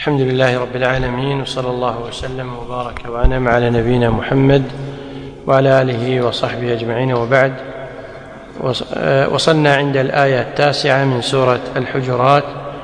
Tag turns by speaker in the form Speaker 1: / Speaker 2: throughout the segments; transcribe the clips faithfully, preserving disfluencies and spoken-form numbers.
Speaker 1: الحمد لله رب العالمين، وصلى الله وسلم وبارك وأنعم على نبينا محمد وعلى آله وصحبه أجمعين، وبعد. وصلنا عند الآية التاسعة من سورة الحجرات،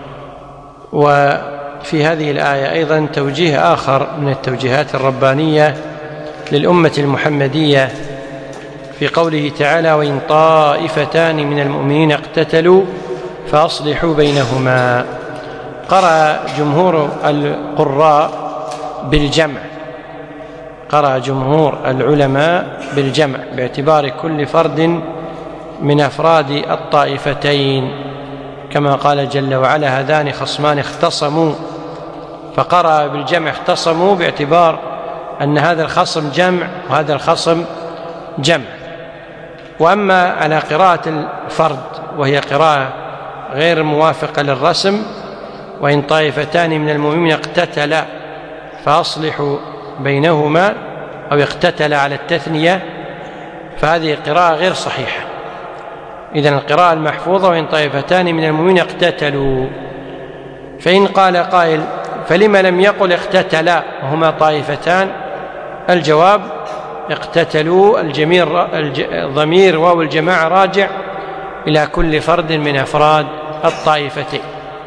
Speaker 1: وفي هذه الآية أيضا توجيه آخر من التوجيهات الربانية للأمة المحمدية في قوله تعالى: وإن طائفتان من المؤمنين اقتتلوا فأصلحوا بينهما. قرأ جمهور القراء بالجمع، قرأ جمهور العلماء بالجمع باعتبار كل فرد من أفراد الطائفتين، كما قال جل وعلا: هذان خصمان اختصموا، فقرأ بالجمع اختصموا باعتبار أن هذا الخصم جمع وهذا الخصم جمع. وأما على قراءة الفرد وهي قراءة غير موافقة للرسم: وإن طائفتان من المؤمنين اقتتلا فأصلحوا بينهما، أو اقتتل على التثنية، فهذه قراءة غير صحيحة. إذن القراءة المحفوظة: وإن طائفتان من المؤمنين اقتتلوا. فإن قال قائل: فلما لم يقل اقتتلا وهما طائفتان؟ الجواب: اقتتلوا الضمير واو الجماعة راجع إلى كل فرد من أفراد الطائفتين.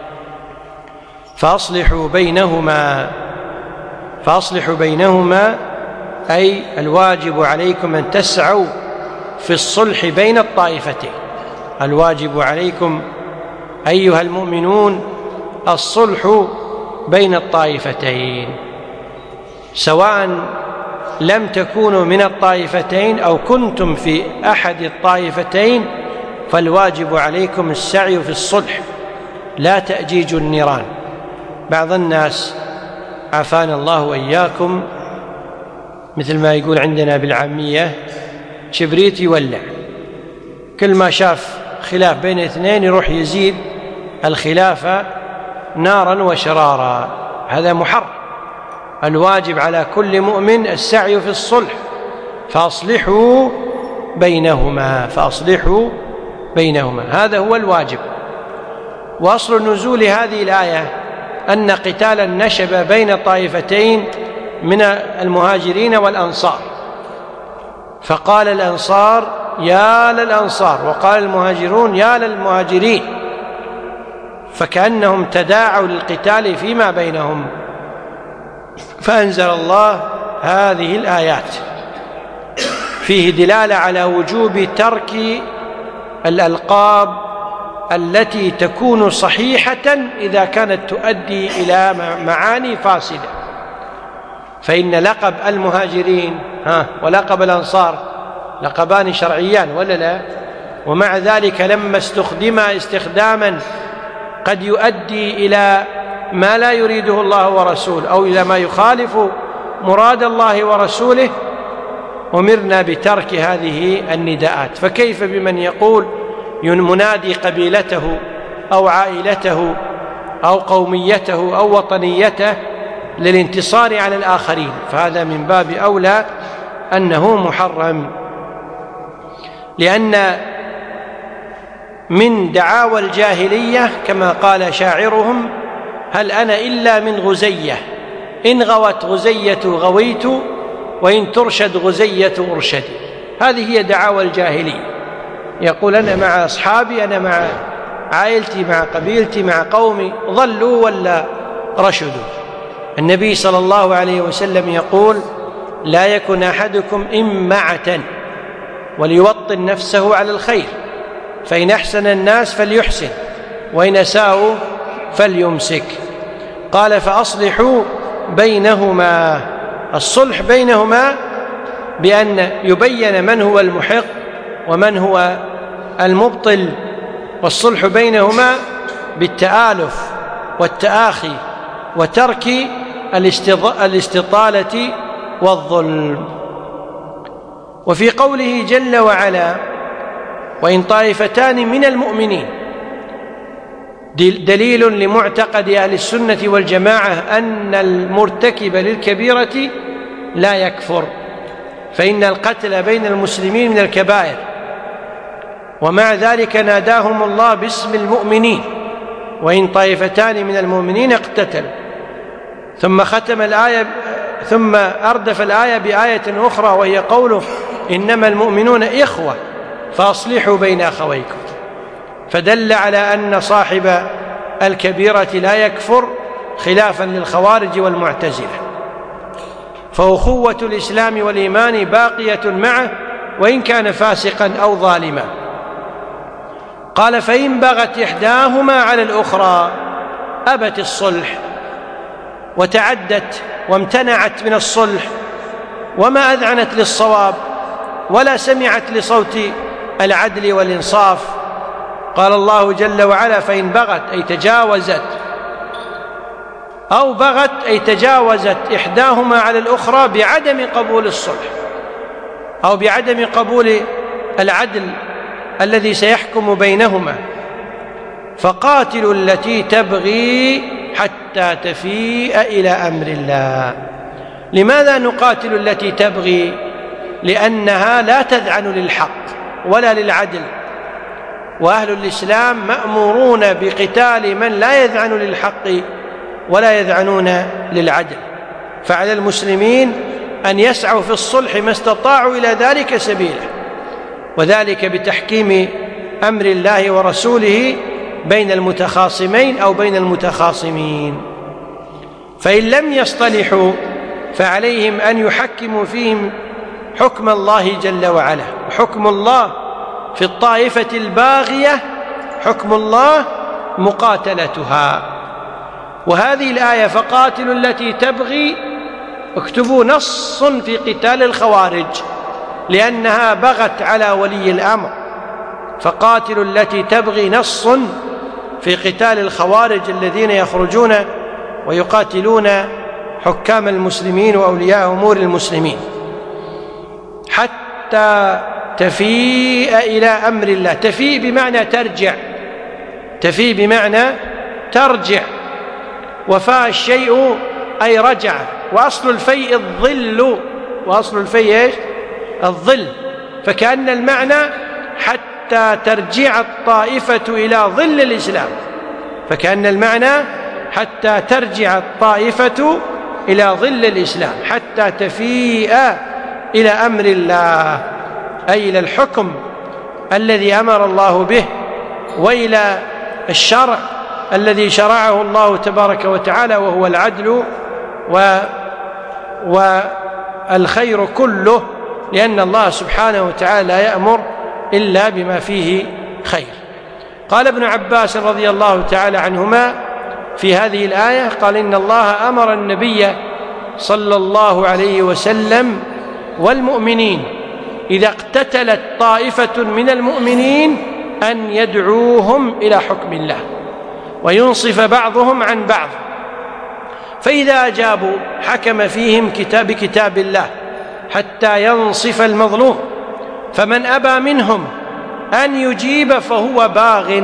Speaker 1: فأصلحوا بينهما، فأصلحوا بينهما أي الواجب عليكم أن تسعوا في الصلح بين الطائفتين. الواجب عليكم أيها المؤمنون الصلح بين الطائفتين، سواء لم تكونوا من الطائفتين أو كنتم في أحد الطائفتين، فالواجب عليكم السعي في الصلح، لا تأجيج النيران. بعض الناس عافانا الله وإياكم مثل ما يقول عندنا بالعامية شبريت يولع، كل ما شاف خلاف بين اثنين يروح يزيد الخلاف نارا وشرارا. هذا محرم. الواجب على كل مؤمن السعي في الصلح، فأصلحوا بينهما، فأصلحوا بينهما، هذا هو الواجب. وأصل نزول هذه الآية أن قتالا نشب بين طائفتين من المهاجرين والأنصار، فقال الأنصار يا للأنصار، وقال المهاجرون يا للمهاجرين، فكأنهم تداعوا للقتال فيما بينهم، فأنزل الله هذه الآيات. فيه دلالة على وجوب ترك الألقاب التي تكون صحيحة إذا كانت تؤدي إلى معاني فاسدة. فإن لقب المهاجرين ها ولقب الأنصار لقبان شرعيان ولا لا؟ ومع ذلك لما استخدما استخداما قد يؤدي إلى ما لا يريده الله ورسوله أو إلى ما يخالف مراد الله ورسوله، أمرنا بترك هذه النداءات. فكيف بمن يقول منادي قبيلته أو عائلته أو قوميته أو وطنيته للانتصار على الآخرين؟ فهذا من باب أولى أنه محرم، لأن من دعاوى الجاهلية كما قال شاعرهم: هل أنا إلا من غزية، إن غوت غزية غويت، وإن ترشد غزية أرشدي. هذه هي دعاوى الجاهلية. يقول: أنا مع أصحابي، أنا مع عائلتي، مع قبيلتي، مع قومي، ضلوا ولا رشدوا. النبي صلى الله عليه وسلم يقول: لا يكن أحدكم إمعة، وليوطن نفسه على الخير، فإن أحسن الناس فليحسن، وإن أساءوا فليمسك. قال: فأصلحوا بينهما. الصلح بينهما بأن يبين من هو المحق ومن هو المبطل، والصلح بينهما بالتآلف والتآخي وترك الاستطالة والظلم. وفي قوله جل وعلا: وإن طائفتان من المؤمنين، دليل لمعتقد أهل السنة والجماعة أن المرتكب للكبيرة لا يكفر، فإن القتل بين المسلمين من الكبائر، ومع ذلك ناداهم الله باسم المؤمنين: وإن طائفتان من المؤمنين اقتتلوا. ثم ختم الآية ثم أردف الآية بآية أخرى وهي قوله إنما المؤمنون إخوة فأصلحوا بين أخويكم، فدل على أن صاحب الكبيرة لا يكفر خلافا للخوارج والمعتزلة، فأخوة الإسلام والإيمان باقية معه وإن كان فاسقا أو ظالما. قال فإن بغت إحداهما على الأخرى، أبت الصلح وتعدت وامتنعت من الصلح وما أذعنت للصواب ولا سمعت لصوت العدل والإنصاف، قال الله جل وعلا فإن بغت أي تجاوزت أو بغت أي تجاوزت إحداهما على الأخرى بعدم قبول الصلح أو بعدم قبول العدل الذي سيحكم بينهما، فقاتلوا التي تبغي حتى تفيء إلى أمر الله. لماذا نقاتل التي تبغي؟ لأنها لا تذعن للحق ولا للعدل، وأهل الإسلام مأمورون بقتال من لا يذعن للحق ولا يذعنون للعدل، فعلى المسلمين أن يسعوا في الصلح ما استطاعوا إلى ذلك سبيلا، وذلك بتحكيم أمر الله ورسوله بين المتخاصمين أو بين المتخاصمين. فإن لم يصطلحوا فعليهم أن يحكموا فيهم حكم الله جل وعلا، وحكم الله في الطائفة الباغية حكم الله مقاتلتها. وهذه الآية فقاتلوا التي تبغي اكتبوا نص في قتال الخوارج، لأنها بغت على ولي الأمر، فقاتلوا التي تبغي نص في قتال الخوارج الذين يخرجون ويقاتلون حكام المسلمين وأولياء أمور المسلمين حتى تفيء إلى أمر الله. تفيء بمعنى ترجع، تفيء بمعنى ترجع، وفاء الشيء أي رجع، وأصل الفيء الظل، وأصل الفيء إيش؟ الظل، فكأن المعنى حتى ترجع الطائفة إلى ظل الإسلام، فكأن المعنى حتى ترجع الطائفة إلى ظل الإسلام، حتى تفيء إلى أمر الله، أي إلى الحكم الذي أمر الله به، وإلى الشرع الذي شرعه الله تبارك وتعالى، وهو العدل و والخير كله، لأن الله سبحانه وتعالى لا يأمر إلا بما فيه خير. قال ابن عباس رضي الله تعالى عنهما في هذه الآية، قال إن الله أمر النبي صلى الله عليه وسلم والمؤمنين إذا اقتتلت طائفة من المؤمنين أن يدعوهم إلى حكم الله وينصف بعضهم عن بعض، فإذا أجابوا حكم فيهم كتاب بكتاب الله حتى ينصف المظلوم، فمن أبى منهم أن يجيب فهو باغ،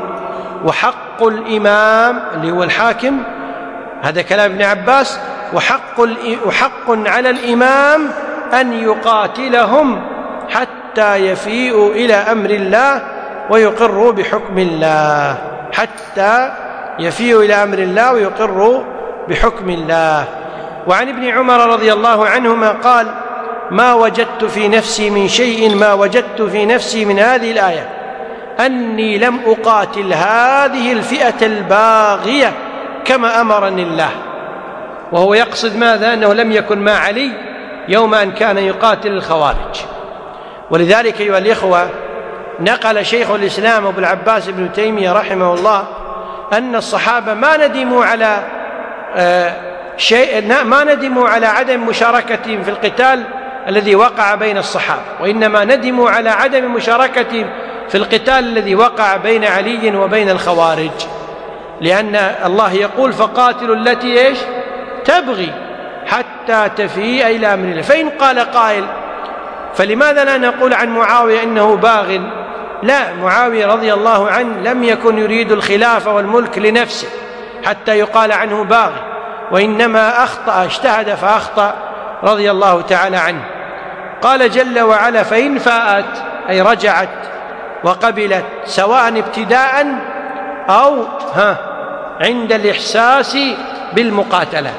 Speaker 1: وحق الإمام اللي هو الحاكم، هذا كلام ابن عباس، وحق, وحق على الإمام أن يقاتلهم حتى يفيئوا إلى أمر الله ويقروا بحكم الله، حتى يفيئوا إلى أمر الله ويقروا بحكم الله. وعن ابن عمر رضي الله عنهما قال ما وجدت في نفسي من شيء ما وجدت في نفسي من هذه الآية أني لم أقاتل هذه الفئة الباغية كما أمرني الله، وهو يقصد ماذا؟ أنه لم يكن مع علي يوم أن كان يقاتل الخوارج. ولذلك أيها الإخوة نقل شيخ الإسلام أبو العباس ابن تيمية رحمه الله أن الصحابة ما ندموا على آه شيء ما ندموا على عدم مشاركتهم في القتال الذي وقع بين الصحابة، وإنما ندموا على عدم مشاركتهم في القتال الذي وقع بين علي وبين الخوارج، لأن الله يقول فقاتلوا التي إيش؟ تبغي حتى تفيء إلى أمر الله. فإن قال قائل فلماذا لا نقول عن معاوية إنه باغ؟ لا، معاوية رضي الله عنه لم يكن يريد الخلافة والملك لنفسه حتى يقال عنه باغ، وإنما أخطأ، اجتهد فأخطأ رضي الله تعالى عنه. قال جل وعلا فإن فاءت أي رجعت وقبلت سواء ابتداء أو ها عند الإحساس بالمقاتلة،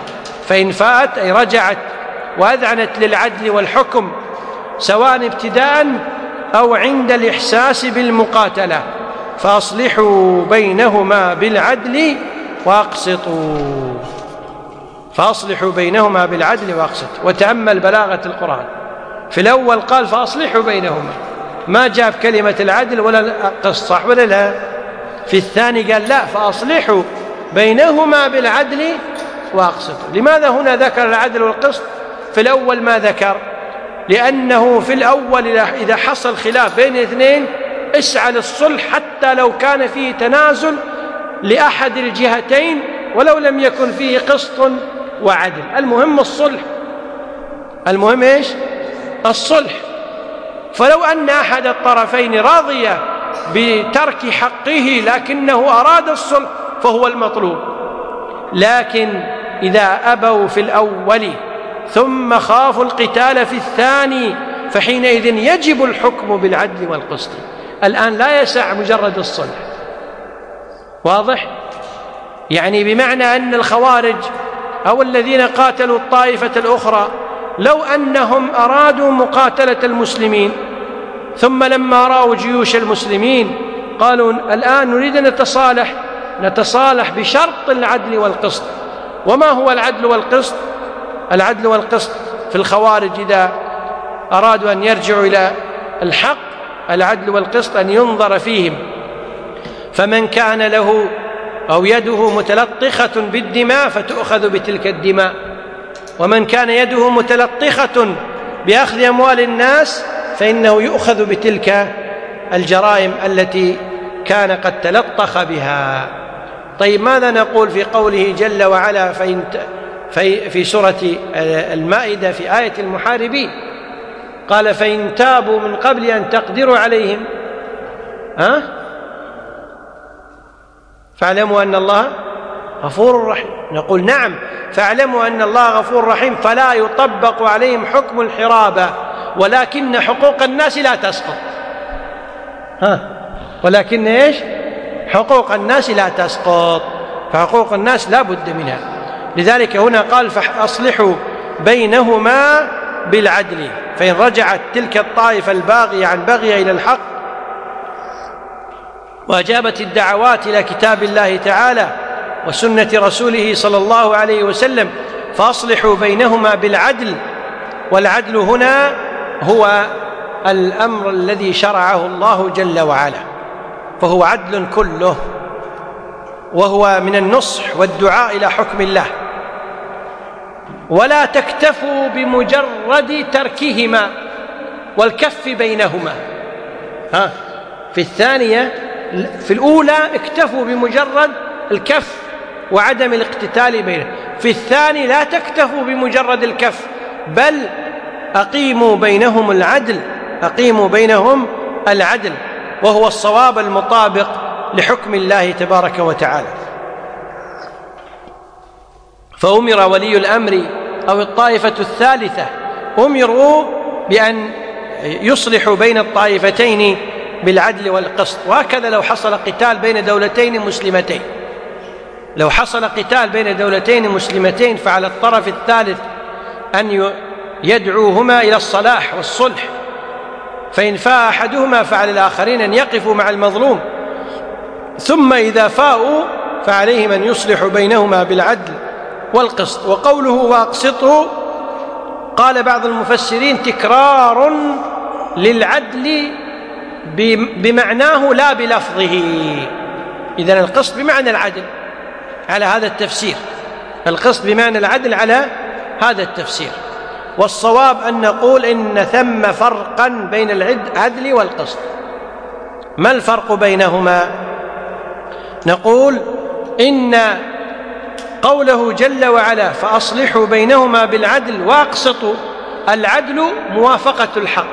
Speaker 1: فإن فاءت أي رجعت وأذعنت للعدل والحكم سواء ابتداء أو عند الإحساس بالمقاتلة فأصلحوا بينهما بالعدل وأقسطوا فأصلحوا بينهما بالعدل وأقسطوا. وتأمل بلاغة القرآن، في الأول قال فأصلحوا بينهما، ما جاء كلمة العدل ولا القسط، صح ولا لا؟ في الثاني قال لا، فأصلحوا بينهما بالعدل وأقسطوا. لماذا هنا ذكر العدل والقسط في الأول ما ذكر؟ لأنه في الأول إذا حصل خلاف بين اثنين اسعى للصلح حتى لو كان فيه تنازل لأحد الجهتين ولو لم يكن فيه قسط وعدل، المهم الصلح، المهم إيش؟ الصلح. فلو أن أحد الطرفين راضي بترك حقه لكنه أراد الصلح فهو المطلوب. لكن إذا أبوا في الأول ثم خافوا القتال في الثاني فحينئذ يجب الحكم بالعدل والقسط. الآن لا يسع مجرد الصلح، واضح؟ يعني بمعنى أن الخوارج أو الذين قاتلوا الطائفة الأخرى لو أنهم أرادوا مقاتلة المسلمين ثم لما رأوا جيوش المسلمين قالوا الآن نريد أن نتصالح نتصالح بشرط العدل والقسط. وما هو العدل والقسط؟ العدل والقسط في الخوارج إذا أرادوا أن يرجعوا إلى الحق العدل والقسط أن ينظر فيهم، فمن كان له أو يده متلطخة بالدماء فتؤخذ بتلك الدماء، ومن كان يده متلطخة بأخذ أموال الناس فإنه يؤخذ بتلك الجرائم التي كان قد تلطخ بها. طيب ماذا نقول في قوله جل وعلا فإن في, في سورة المائدة في آية المحاربين قال فإن تابوا من قبل أن تقدروا عليهم ها فاعلموا أن الله غفور رحيم. نقول نعم، فاعلموا أن الله غفور رحيم، فلا يطبق عليهم حكم الحرابة، ولكن حقوق الناس لا تسقط. ها ولكن إيش؟ حقوق الناس لا تسقط، فحقوق الناس لا بد منها. لذلك هنا قال فأصلحوا بينهما بالعدل، فإن رجعت تلك الطائفة الباغية عن بغي إلى الحق وأجابت الدعوات إلى كتاب الله تعالى وسنة رسوله صلى الله عليه وسلم فأصلحوا بينهما بالعدل. والعدل هنا هو الأمر الذي شرعه الله جل وعلا، فهو عدل كله، وهو من النصح والدعاء إلى حكم الله. ولا تكتفوا بمجرد تركهما والكف بينهما. ها في الثانية في الأولى اكتفوا بمجرد الكف وعدم الاقتتال بينهم، في الثاني لا تكتفوا بمجرد الكف بل أقيموا بينهم العدل، أقيموا بينهم العدل، وهو الصواب المطابق لحكم الله تبارك وتعالى. فأمر ولي الأمر أو الطائفة الثالثة أمروا بأن يصلحوا بين الطائفتين بالعدل والقسط. وهكذا لو حصل قتال بين دولتين مسلمتين، لو حصل قتال بين دولتين مسلمتين فعلى الطرف الثالث أن يدعوهما إلى الصلاح والصلح، فإن فاء أحدهما فعلى الآخرين أن يقفوا مع المظلوم، ثم إذا فاءوا فعليهم أن يصلحوا بينهما بالعدل والقسط. وقوله وأقسطوا قال بعض المفسرين تكرار للعدل بمعناه لا بلفظه. إذن القسط بمعنى العدل على هذا التفسير، القسط بمعنى العدل على هذا التفسير. والصواب أن نقول إن ثم فرقا بين العدل والقسط. ما الفرق بينهما؟ نقول إن قوله جل وعلا فأصلحوا بينهما بالعدل وأقسطوا، العدل موافقة الحق،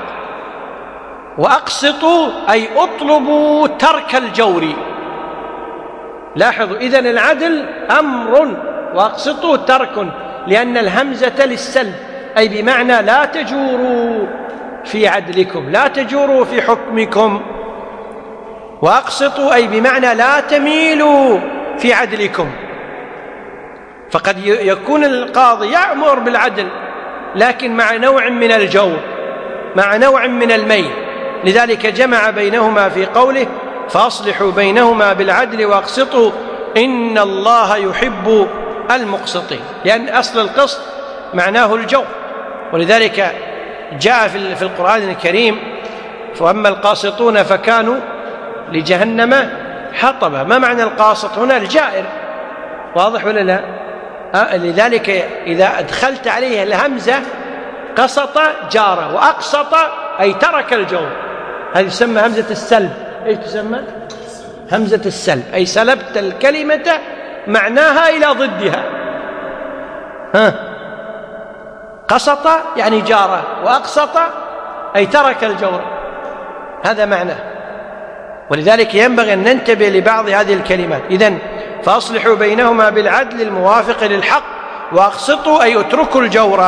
Speaker 1: وأقسطوا أي أطلبوا ترك الجور. لاحظوا إذن العدل أمر وأقسطوا ترك، لأن الهمزة للسلب أي بمعنى لا تجوروا في عدلكم، لا تجوروا في حكمكم. وأقسطوا أي بمعنى لا تميلوا في عدلكم. فقد يكون القاضي يأمر بالعدل لكن مع نوع من الجور، مع نوع من الميل، لذلك جمع بينهما في قوله فأصلحوا بينهما بالعدل وأقسطوا إن الله يحب المقسطين، لأن أصل القسط معناه الجور. ولذلك جاء في القرآن الكريم فأما القاسطون فكانوا لجهنم حطبا. ما معنى القاسط هنا؟ الجائر، واضح ولا لا؟ آه لذلك إذا أدخلت عليه الهمزة قسط جاره، وأقسط أي ترك الجور، هذه تسمى همزة السلب. إيش تسمى؟ همزة السلب، أي سلبت الكلمة معناها إلى ضدها. ها قسط يعني جاره، وأقسط أي ترك الجور، هذا معناه. ولذلك ينبغي أن ننتبه لبعض هذه الكلمات. إذن فأصلحوا بينهما بالعدل الموافق للحق وأقسطوا أي اتركوا الجور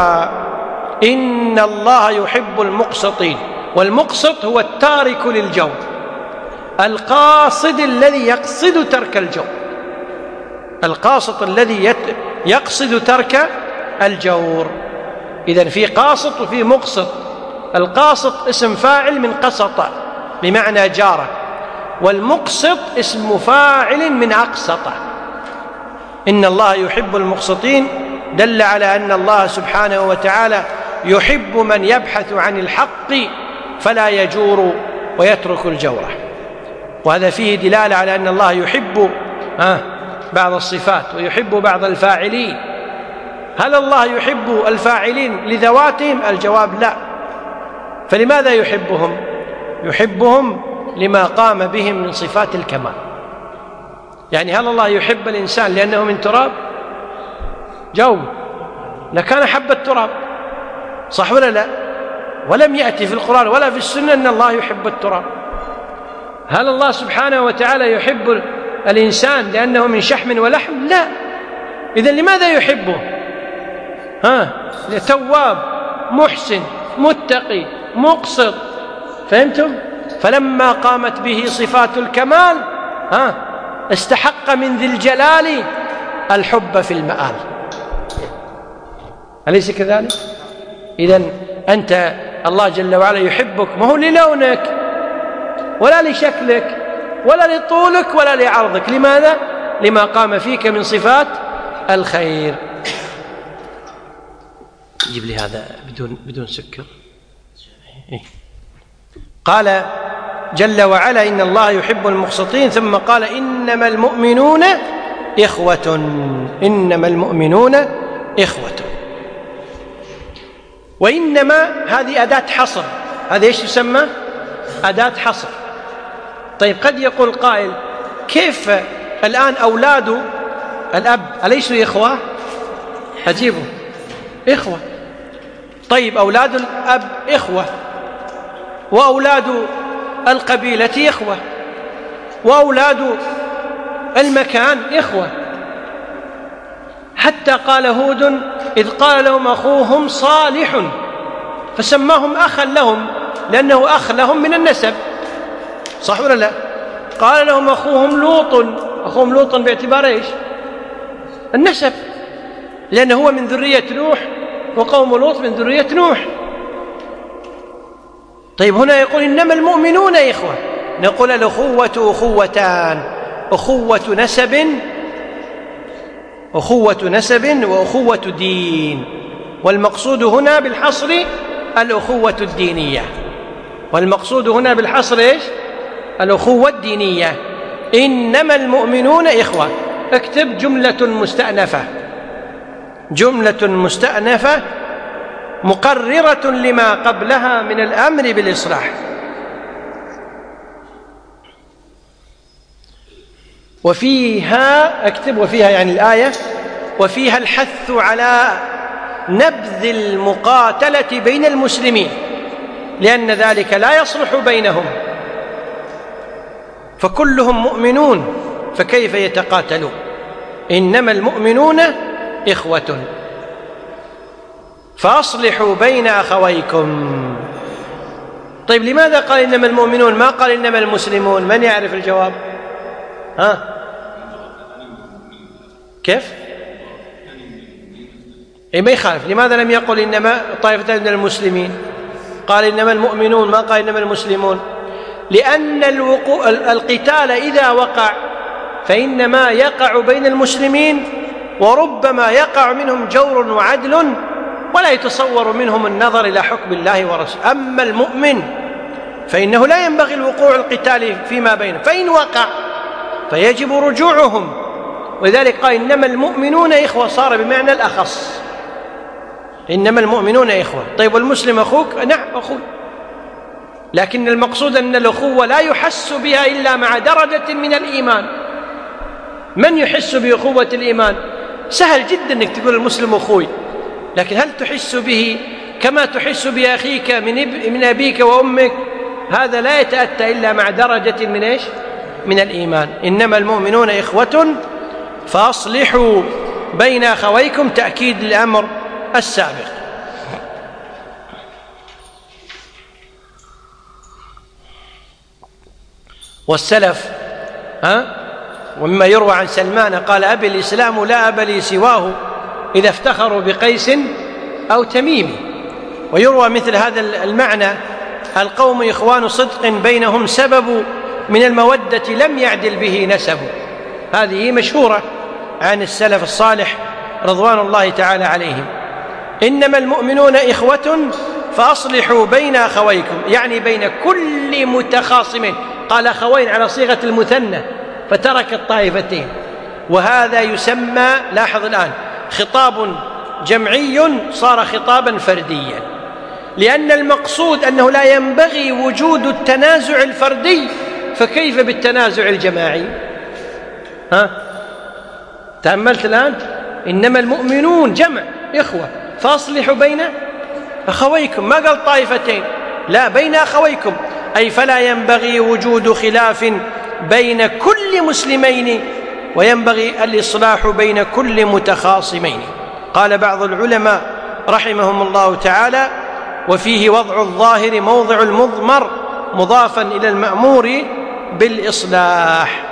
Speaker 1: إن الله يحب المقسطين. والمقسط هو التارك للجور، القاصد الذي يقصد ترك الجور، القاسط الذي يقصد ترك الجور. إذن في قاسط وفي مقسط. القاسط اسم فاعل من قسط بمعنى جاره، والمقسط اسم فاعل من أقسط. إن الله يحب المقسطين دل على أن الله سبحانه وتعالى يحب من يبحث عن الحق فلا يجور ويترك الجور، وهذا فيه دلالة على أن الله يحب بعض الصفات ويحب بعض الفاعلين. هل الله يحب الفاعلين لذواتهم؟ الجواب لا. فلماذا يحبهم؟ يحبهم لما قام بهم من صفات الكمال. يعني هل الله يحب الإنسان لأنه من تراب؟ جاوب، لكان حب التراب، صح ولا لا؟ ولم يأتي في القرآن ولا في السنة أن الله يحب التراب. هل الله سبحانه وتعالى يحب الإنسان لأنه من شحم ولحم؟ لا. إذن لماذا يحبه؟ ها تواب، محسن، متقي، مقسط. فهمتم؟ فلما قامت به صفات الكمال ها استحق من ذي الجلال الحب في المآل. أليس كذلك؟ إذن أنت الله جل وعلا يحبك ما هو للونك ولا لشكلك ولا لطولك ولا لعرضك. لماذا؟ لما قام فيك من صفات الخير. جيب لي هذا بدون بدون سكر. إيه؟ قال جل وعلا إن الله يحب المقسطين، ثم قال إنما المؤمنون إخوة. إنما المؤمنون إخوة. وإنما هذه أداة حصر. هذا إيش يسمى؟ أداة حصر. طيب قد يقول قائل كيف الآن أولاد الأب أليسوا إخوة؟ أجيبه إخوة. طيب أولاد الأب إخوة، وأولاد القبيلة إخوة، وأولاد المكان إخوة. حتى قال هود إذ قال لهم أخوهم صالح فسماهم أخا لهم لأنه أخ لهم من النسب، صح ولا لا؟ قال لهم أخوهم لوط، أخوهم لوط باعتبار إيش؟ النسب، لأنه هو من ذرية نوح وقوم لوط من ذرية نوح. طيب هنا يقول إنما المؤمنون إخوة، نقول الأخوة أخوتان، أخوة نسب أخوة نسب وأخوة دين. والمقصود هنا بالحصر الأخوة الدينية، والمقصود هنا بالحصر إيش؟ الأخوة الدينية. إنما المؤمنون إخوة. اكتب جملة مستأنفة، جملة مستأنفة مقررة لما قبلها من الأمر بالإصلاح. وفيها اكتب وفيها يعني الآية، وفيها الحث على نبذ المقاتلة بين المسلمين لأن ذلك لا يصلح بينهم، فكلهم مؤمنون فكيف يتقاتلون؟ إنما المؤمنون إخوة فأصلحوا بين أخويكم. طيب لماذا قال إنما المؤمنون ما قال إنما المسلمون؟ من يعرف الجواب؟ ها كيف؟ أي ما يخالف. لماذا لم يقل إنما طائفتان من المسلمين؟ قال إنما المؤمنون، ما قال إنما المسلمون. لأن الوقوع القتال إذا وقع فإنما يقع بين المسلمين، وربما يقع منهم جور وعدل ولا يتصور منهم النظر إلى حكم الله ورسوله. أما المؤمن فإنه لا ينبغي الوقوع القتال فيما بينهم، فإن وقع فيجب رجوعهم. ولذلك قال إنما المؤمنون إخوة، صار بمعنى الأخص، إنما المؤمنون إخوة. طيب والمسلم أخوك؟ نعم أخوك، لكن المقصود أن الأخوة لا يحس بها إلا مع درجة من الإيمان. من يحس بأخوة الإيمان؟ سهل جدا أنك تقول المسلم أخوي، لكن هل تحس به كما تحس بأخيك من من أبيك وأمك؟ هذا لا يتأتى إلا مع درجة من إيش؟ من الإيمان. إنما المؤمنون إخوة فأصلحوا بين أخويكم، تأكيد الأمر السابق. والسلف ها ومما يروى عن سلمان قال أبي الإسلام لا أب لي سواه إذا افتخروا بقيس أو تميم. ويروى مثل هذا المعنى القوم إخوان صدق بينهم سبب من المودة لم يعدل به نسب. هذه مشهورة عن السلف الصالح رضوان الله تعالى عليهم. إنما المؤمنون إخوة فأصلحوا بين أخويكم، يعني بين كل متخاصمين. قال أخوين على صيغة المثنى فترك الطائفتين، وهذا يسمى، لاحظ الآن، خطاب جمعي صار خطابا فرديا، لأن المقصود أنه لا ينبغي وجود التنازع الفردي، فكيف بالتنازع الجماعي؟ ها تأملت الآن؟ إنما المؤمنون جمع إخوة فأصلحوا بين أخويكم، ما قال طائفتين، لا، بين أخويكم، أي فلا ينبغي وجود خلاف بين كل مسلمين، وينبغي الإصلاح بين كل متخاصمين. قال بعض العلماء رحمهم الله تعالى: وفيه وضع الظاهر موضع المضمر مضافا إلى المأمور بالإصلاح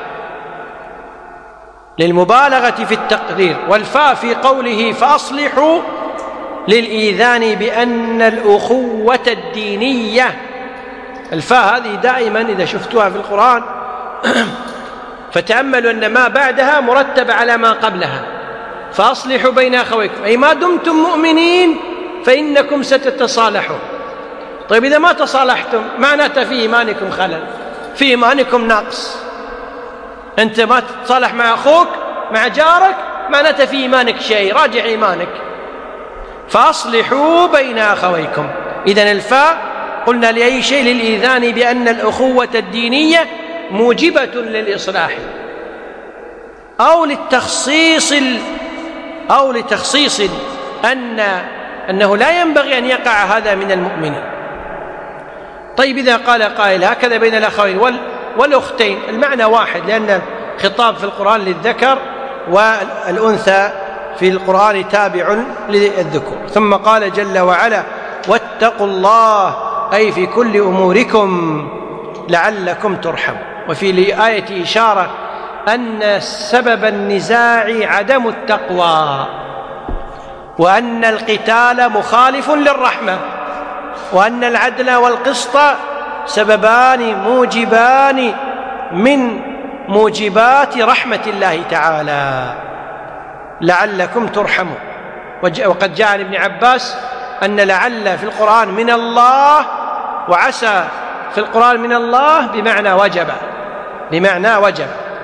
Speaker 1: للمبالغة في التقرير. والفاء في قوله فأصلحوا للإيذان بأن الأخوة الدينية. الفاء هذه دائما إذا شفتوها في القرآن فتأملوا أن ما بعدها مرتب على ما قبلها. فأصلحوا بين أخويكم، أي ما دمتم مؤمنين فإنكم ستتصالحون. طيب إذا ما تصالحتم معناته في إيمانكم خلل، في إيمانكم نقص. أنت ما تتصالح مع أخوك مع جارك معناته في إيمانك شيء، راجع إيمانك. فأصلحوا بين أخويكم. إذن الفاء قلنا لأي شيء؟ للإيذان بأن الأخوة الدينية موجبة للإصلاح، أو للتخصيص أو لتخصيص أن أنه لا ينبغي أن يقع هذا من المؤمنين. طيب إذا قال قائل هكذا بين الأخوين والأختين، المعنى واحد، لأن خطاب في القرآن للذكر والأنثى في القرآن تابع للذكور. ثم قال جل وعلا: واتقوا الله، أي في كل أموركم لعلكم ترحمون. وفي الآية إشارة أن سبب النزاع عدم التقوى، وأن القتال مخالف للرحمة، وأن العدل والقسط سببان موجبان من موجبات رحمة الله تعالى لعلكم ترحمون. وقد جاء عن ابن عباس أن لعل في القرآن من الله، وعسى في القرآن من الله بمعنى وجب، بمعنى وجب.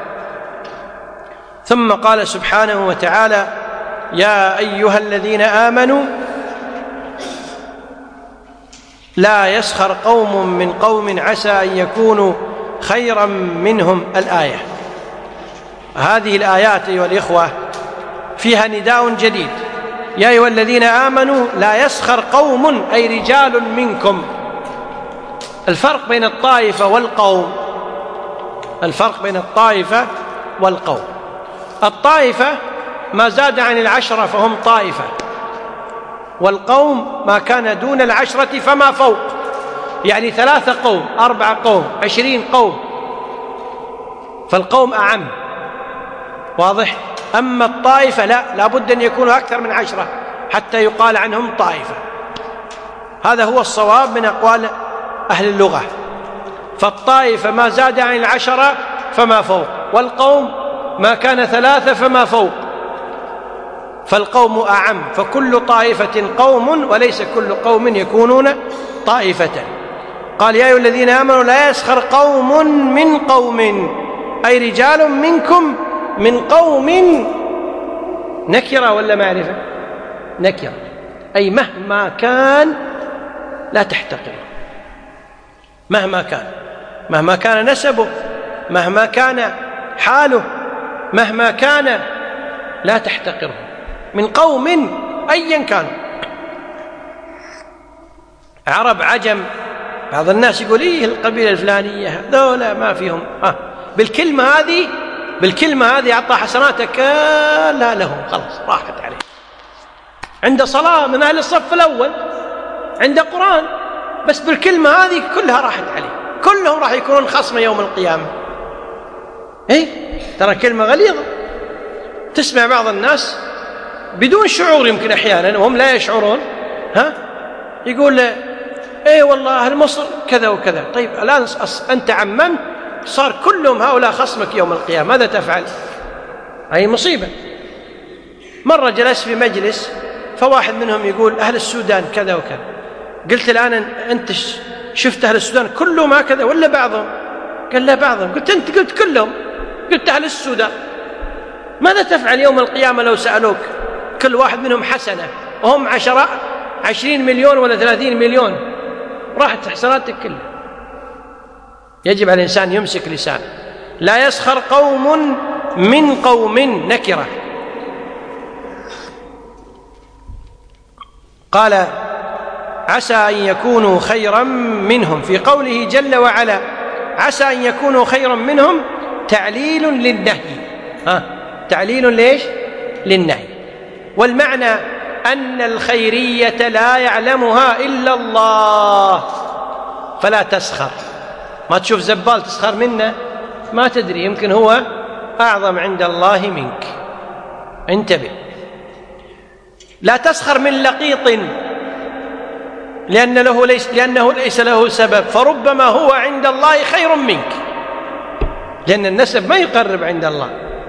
Speaker 1: ثم قال سبحانه وتعالى: يا أيها الذين آمنوا لا يسخر قوم من قوم عسى أن يكونوا خيرا منهم. الآية. هذه الآيات أيها الإخوة فيها نداء جديد: يا أيها الذين آمنوا لا يسخر قوم، أي رجال منكم. الفرق بين الطائفة والقوم، الفرق بين الطائفة والقوم: الطائفة ما زاد عن العشرة فهم طائفة، والقوم ما كان دون العشرة فما فوق، يعني ثلاثة قوم، أربعة قوم، عشرين قوم، فالقوم أعم. واضح؟ أما الطائفة لا، لابد أن يكونوا أكثر من عشرة حتى يقال عنهم طائفة. هذا هو الصواب من أقوال أهل اللغة. فالطائفة ما زاد عن العشرة فما فوق، والقوم ما كان ثلاثة فما فوق، فالقوم أعم، فكل طائفة قوم وليس كل قوم يكونون طائفة. قال يا أيها الذين آمنوا لا يسخر قوم من قوم، أي رجال منكم من قوم. نكرة ولا معرفة؟ نكرة، أي مهما كان لا تحتقر، مهما كان، مهما كان نسبه، مهما كان حاله، مهما كان لا تحتقره، من قوم أيا كان، عرب عجم. بعض الناس يقول إيه القبيلة الفلانية هذولا ما فيهم، آه بالكلمة هذه بالكلمة هذه أعطى حسناتك كلها لهم، خلاص راحت عليه. عند صلاة من أهل الصف الأول، عند قرآن، بس بالكلمة هذه كلها راحت عليه، كلهم راح يكونون خصم يوم القيامة. إيه ترى كلمة غليظة. تسمع بعض الناس بدون شعور يمكن أحيانا وهم لا يشعرون، ها يقول إيه والله أهل مصر كذا وكذا. طيب الآن أنت عممت، صار كلهم هؤلاء خصمك يوم القيامة، ماذا تفعل؟ هذه مصيبة. مرة جلست في مجلس فواحد منهم يقول أهل السودان كذا وكذا. قلت الآن أنت شفت أهل السودان كلهم هكذا ولا بعضهم؟ قال لا بعضهم. قلت أنت قلت كلهم، قلت أهل السودان. ماذا تفعل يوم القيامة لو سألوك كل واحد منهم حسنة وهم عشرة عشرين مليون ولا ثلاثين مليون، راحت حسناتك كلها. يجب على الإنسان يمسك لسانه. لا يسخر قوم من قوم، نكرة. قال عسى أن يكونوا خيرا منهم، في قوله جل وعلا عسى أن يكونوا خيرا منهم تعليل للنهي. ها تعليل ليش؟ للنهي. والمعنى أن الخيرية لا يعلمها إلا الله، فلا تسخر. ما تشوف زبال تسخر منه، ما تدري يمكن هو أعظم عند الله منك، انتبه. لا تسخر من لقيط لأن له ليس لأنه ليس له سبب، فربما هو عند الله خير منك، لأن النسب ما يقرب عند الله.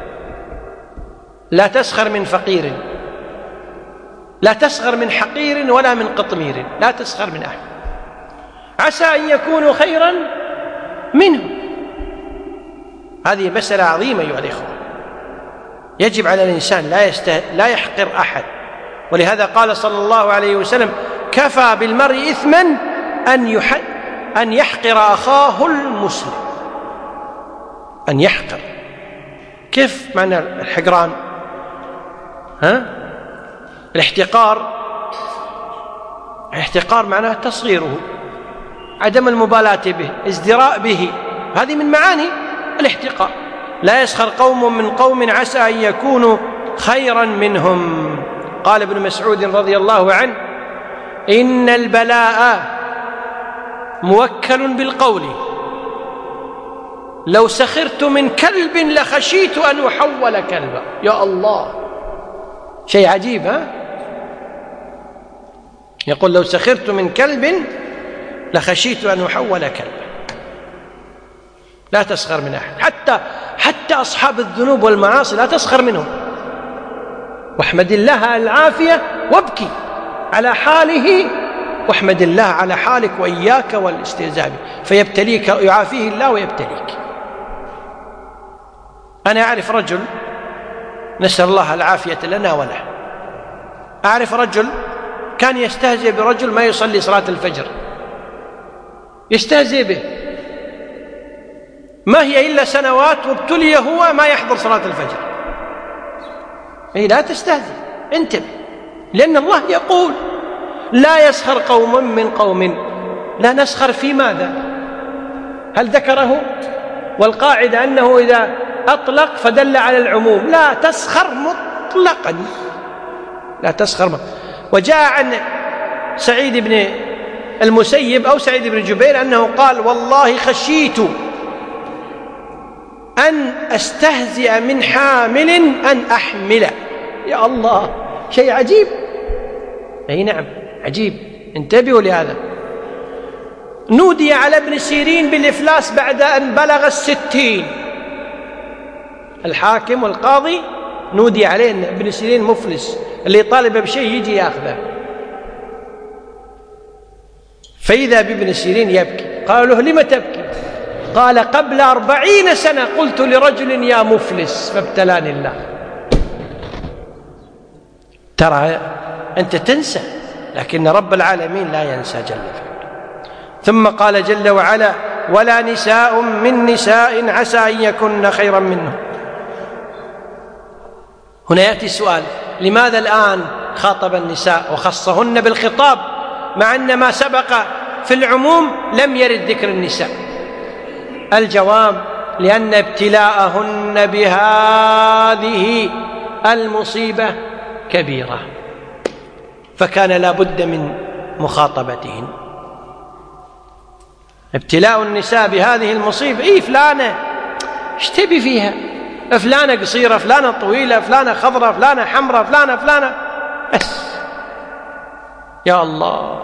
Speaker 1: لا تسخر من فقير، لا تسخر من حقير ولا من قطمير، لا تسخر من أحد. عسى أن يكونوا خيرا منهم. هذه مسألة عظيمة أيها الإخوة، يجب على الإنسان لا, يسته... لا يحقر أحد. ولهذا قال صلى الله عليه وسلم كفى بالمرء إثما أن, يح... أن يحقر أخاه المسلم. أن يحقر، كيف معنى الحقران؟ ها؟ الاحتقار، الاحتقار معناه تصغيره، عدم المبالاة به، ازدراء به، هذه من معاني الاحتقار. لا يسخر قوم من قوم عسى أن يكونوا خيرا منهم. قال ابن مسعود رضي الله عنه إن البلاء موكل بالقول، لو سخرت من كلب لخشيت أن أحول كلبا. يا الله، شيء عجيب. ها يقول لو سخرت من كلب لخشيت أن أحول كلبا. لا تسخر من أحد، حتى حتى أصحاب الذنوب والمعاصي لا تسخر منهم، واحمد الله العافية وابكي على حاله، واحمد الله على حالك وإياك والاستهزاء فيبتليك، يعافيه الله ويبتليك. أنا أعرف رجل، نسأل الله العافية لنا وله، أعرف رجل كان يستهزئ برجل ما يصلي صلاة الفجر، يستهزئ به، ما هي إلا سنوات وابتلي هو ما يحضر صلاة الفجر. إيه لا تستهزئ، انتبه، لأن الله يقول لا يسخر قوم من قوم. لا نسخر في ماذا؟ هل ذكره؟ والقاعدة أنه إذا أطلق فدل على العموم، لا تسخر مطلقا، لا تسخر مطلقا. وجاء عن سعيد بن المسيب أو سعيد بن جبير أنه قال والله خشيت أن أستهزئ من حامل أن أحمل. يا الله، شيء عجيب. أي نعم، عجيب، انتبهوا لهذا. نودي على ابن سيرين بالإفلاس بعد أن بلغ الستين، الحاكم والقاضي نودي عليه أن ابن سيرين مفلس، اللي طالب بشيء يجي يأخذه. فإذا بابن سيرين يبكي، قالوا له: لم تبكي؟ قال: قبل أربعين سنة قلت لرجل يا مفلس فابتلاني الله. ترى أنت تنسى، لكن رب العالمين لا ينسى جل وعلا. ثم قال جل وعلا: ولا نساء من نساء عسى أن يكن خيرا منه. هنا يأتي السؤال: لماذا الآن خاطب النساء وخصهن بالخطاب مع أن ما سبق في العموم لم يرد ذكر النساء؟ الجواب: لأن ابتلاءهن بهذه المصيبة كبيرة، فكان لا بد من مخاطبتهن. ابتلاء النساء بهذه المصيبة، إيه فلانة ايش تبي فيها؟ فلانة قصيرة، فلانة طويلة، فلانة خضرة، فلانة حمراء، فلانة فلانة بس. يا الله،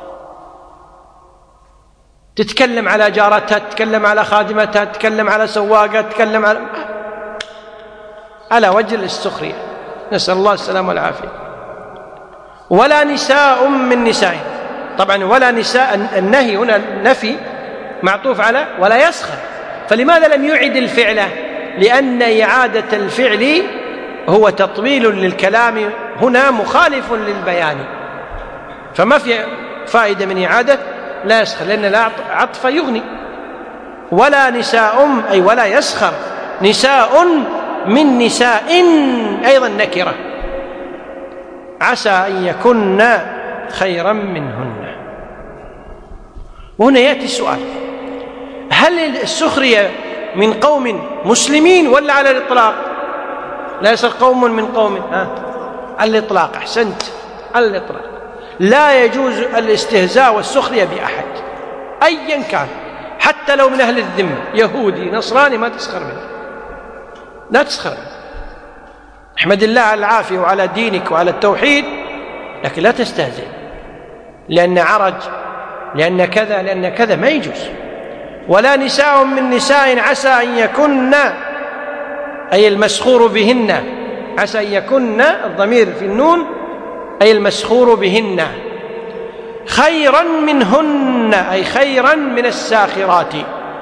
Speaker 1: تتكلم على جارتها، تتكلم على خادمتها، تتكلم على سواقة، تتكلم على على وجه السخرية، نسأل الله السلامة والعافية. ولا نساء من نساء، طبعا ولا نساء، النهي هنا نفي معطوف على ولا يسخر، فلماذا لم يعد الفعل؟ لأن إعادة الفعل هو تطويل للكلام هنا مخالف للبيان، فما في فائدة من إعادة لا يسخر، لأن العطف يغني. ولا نساء أي ولا يسخر نساء من نساء، أيضا نكرة، عسى أن يكن خيرا منهن. وهنا يأتي السؤال: هل السخرية من قوم مسلمين ولا على الإطلاق؟ لا يسخر قوم من قوم، ها؟ على الإطلاق، أحسنت، على الإطلاق. لا يجوز الاستهزاء والسخرية بأحد أيا كان، حتى لو من أهل الذمة، يهودي نصراني، ما تسخر منه، لا تسخر منه. احمد الله على العافية وعلى دينك وعلى التوحيد، لكن لا تستهزئ لأن عرج، لأن كذا، لأن كذا، ما يجوز. ولا نساء من نساء عسى أن يكن، أي المسخور بهن، عسى أن يكن، الضمير في النون، أي المسخور بهن، خيرا منهن، أي خيرا من الساخرات.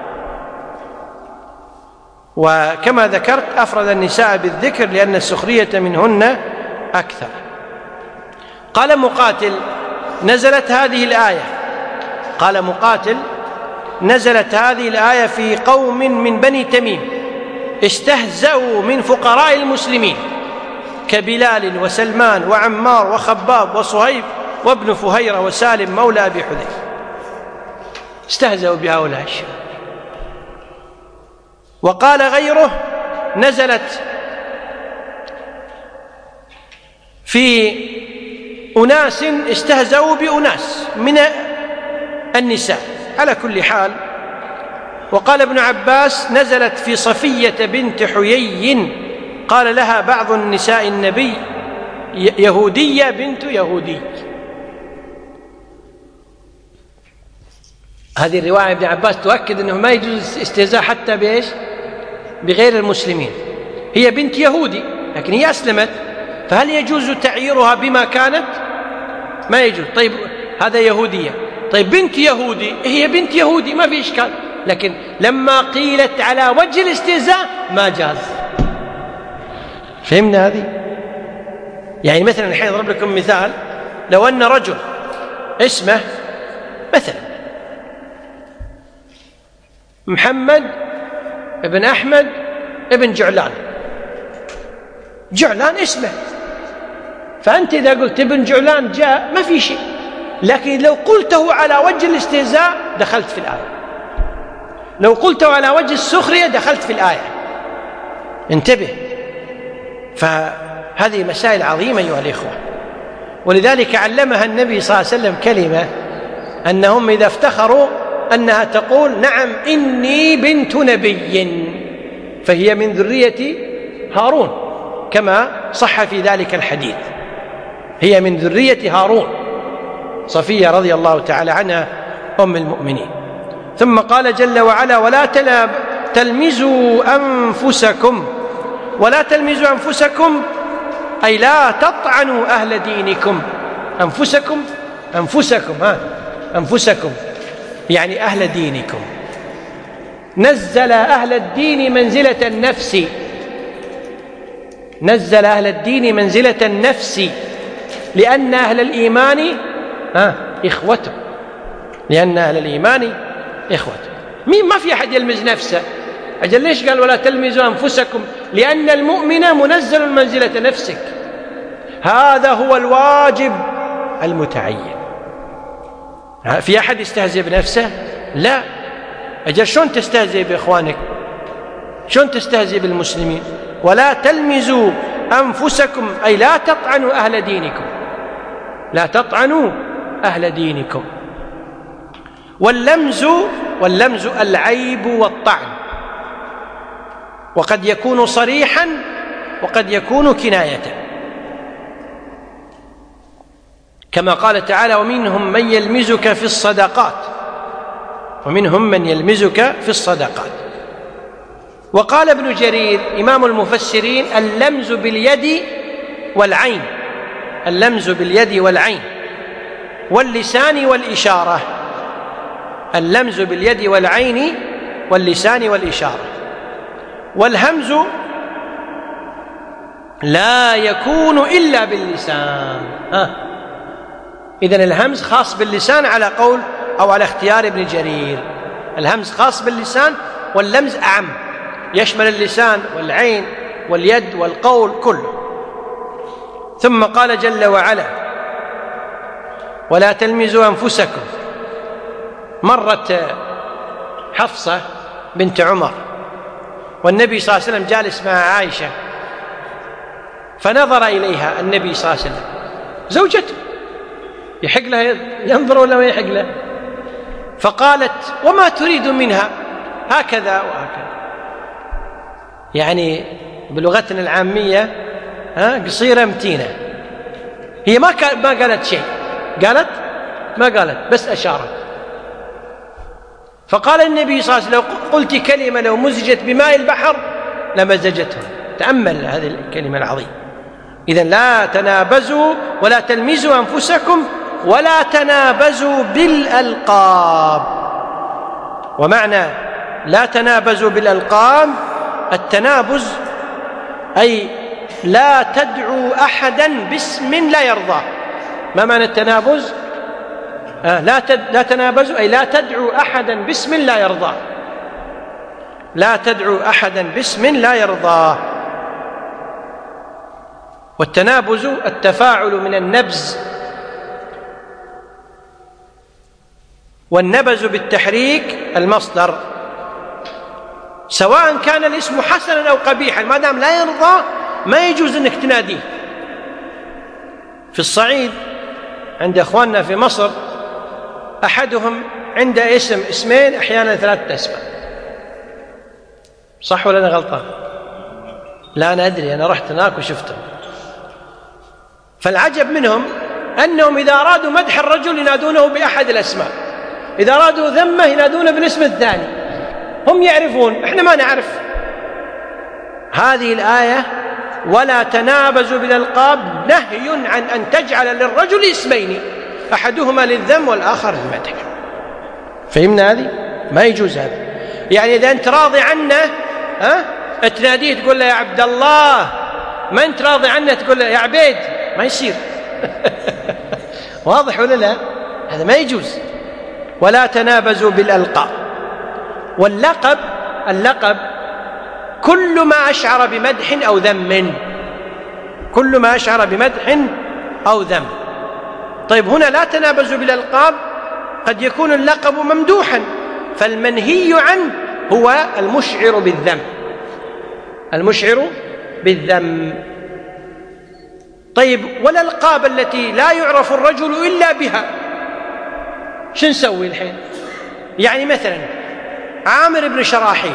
Speaker 1: وكما ذكرت أفرد النساء بالذكر لأن السخرية منهن أكثر. قال مقاتل: نزلت هذه الآية قال مقاتل نزلت هذه الآية في قوم من بني تميم استهزأوا من فقراء المسلمين كبلال وسلمان وعمار وخباب وصهيب وابن فهيرة وسالم مولى أبي حذيفة، استهزأوا بهؤلاء الشيء. وقال غيره: نزلت في أناس استهزأوا بأناس من النساء. على كل حال، وقال ابن عباس: نزلت في صفية بنت حيي، قال لها بعض النساء النبي: يهودية بنت يهودي. هذه الرواية ابن عباس تؤكد أنه ما يجوز استهزاء حتى بإيش؟ بغير المسلمين. هي بنت يهودي لكن هي أسلمت، فهل يجوز تعييرها بما كانت؟ ما يجوز. طيب هذا يهودية، طيب بنت يهودي، هي بنت يهودي، ما في إشكال، لكن لما قيلت على وجه الاستهزاء ما جاز. فهمنا هذه؟ يعني مثلا الحين أضرب لكم مثال: لو أن رجل اسمه مثلا محمد ابن أحمد ابن جعلان، جعلان اسمه، فأنت إذا قلت ابن جعلان جاء ما في شيء، لكن لو قلته على وجه الاستهزاء دخلت في الآية، لو قلته على وجه السخرية دخلت في الآية. انتبه، فهذه مسائل عظيمة أيها الإخوة. ولذلك علمها النبي صلى الله عليه وسلم كلمة أنهم إذا افتخروا أنها تقول: نعم إني بنت نبي، فهي من ذرية هارون، كما صح في ذلك الحديث. هي من ذرية هارون، صفية رضي الله تعالى عنها أم المؤمنين. ثم قال جل وعلا: ولا تلمزوا أنفسكم. ولا تلمزوا أنفسكم أي لا تطعنوا أهل دينكم. أنفسكم أنفسكم ها أنفسكم يعني أهل دينكم. نزل أهل الدين منزلة النفس، نزل أهل الدين منزلة النفس، لأن أهل الإيمان ها إخوته، لأن أهل الإيمان إخوته. مين ما في أحد يلمز نفسه. أجل ليش قال ولا تلمزوا أنفسكم؟ لأن المؤمن منزل منزلة نفسك، هذا هو الواجب المتعين. في أحد يستهزئ بنفسه؟ لا. أجل شلون تستهزئ بإخوانك؟ شلون تستهزئ بالمسلمين؟ ولا تلمزوا أنفسكم أي لا تطعنوا أهل دينكم، لا تطعنوا أهل دينكم. واللمز واللمز العيب والطعن، وقد يكون صريحا وقد يكون كناية، كما قال تعالى: ومنهم من يلمزك في الصدقات، ومنهم من يلمزك في الصدقات. وقال ابن جرير إمام المفسرين: اللمز باليد والعين، اللمز باليد والعين واللسان والإشارة، اللمز باليد والعين واللسان والإشارة. والهمز لا يكون إلا باللسان. ها إذن الهمز خاص باللسان على قول أو على اختيار ابن جرير. الهمز خاص باللسان، واللمز أعم، يشمل اللسان والعين واليد والقول كله. ثم قال جل وعلا: ولا تلمزوا أنفسكم. مرت حفصة بنت عمر والنبي صلى الله عليه وسلم جالس مع عائشة، فنظر إليها النبي صلى الله عليه وسلم، زوجته، يحق لها ينظر ولا ما يحق له؟ فقالت: وما تريد منها؟ هكذا وهكذا، يعني بلغتنا العامية ها قصيرة متينة. هي ما ما قالت شيء، قالت ما قالت بس أشارت. فقال النبي صلى الله عليه وسلم: لو قلت كلمة لو مزجت بماء البحر لمزجته. تأمل هذه الكلمة العظيمة. إذن لا تنابزوا ولا تلمزوا أنفسكم ولا تنابزوا بالألقاب. ومعنى لا تنابزوا بالألقاب التنابز أي لا تدعوا أحدا باسم لا يرضاه. ما معنى التنابز؟ آه لا, تد... لا تنابزوا أي لا تدعوا أحدا باسم لا يرضاه، لا تدعوا أحدا باسم لا يرضاه. والتنابز التفاعل من النبز، والنبز بالتحريك المصدر، سواء كان الاسم حسنا أو قبيحا، ما دام لا يرضى ما يجوز أنك تناديه. في الصعيد عند أخواننا في مصر أحدهم عنده اسم اسمين أحيانا ثلاثة أسماء، صح ولا أنا غلطان؟ لا أنا أدري، أنا رحت هناك وشفتهم. فالعجب منهم أنهم إذا أرادوا مدح الرجل ينادونه بأحد الأسماء، إذا أرادوا ذمه ينادونه بالاسم الثاني. هم يعرفون، إحنا ما نعرف. هذه الآية ولا تنابزوا بالألقاب نهي عن أن تجعل للرجل اسمين، أحدهما للذم والآخر للمدح. فهمنا هذه؟ ما يجوز هذا. يعني إذا أنت راضي عنه ها تناديه تقول له يا عبد الله، ما أنت راضي عنه تقول له يا عبيد، ما يصير. واضح ولا لا؟ هذا ما يجوز. ولا تنابزوا بالألقاب. واللقب اللقب كل ما أشعر بمدح أو ذم، كل ما أشعر بمدح أو ذم. طيب هنا لا تنابزوا بالألقاب، قد يكون اللقب ممدوحا، فالمنهي عنه هو المشعر بالذم، المشعر بالذم. طيب والألقاب التي لا يعرف الرجل إلا بها شو نسوي الحين؟ يعني مثلا عامر بن شراحيل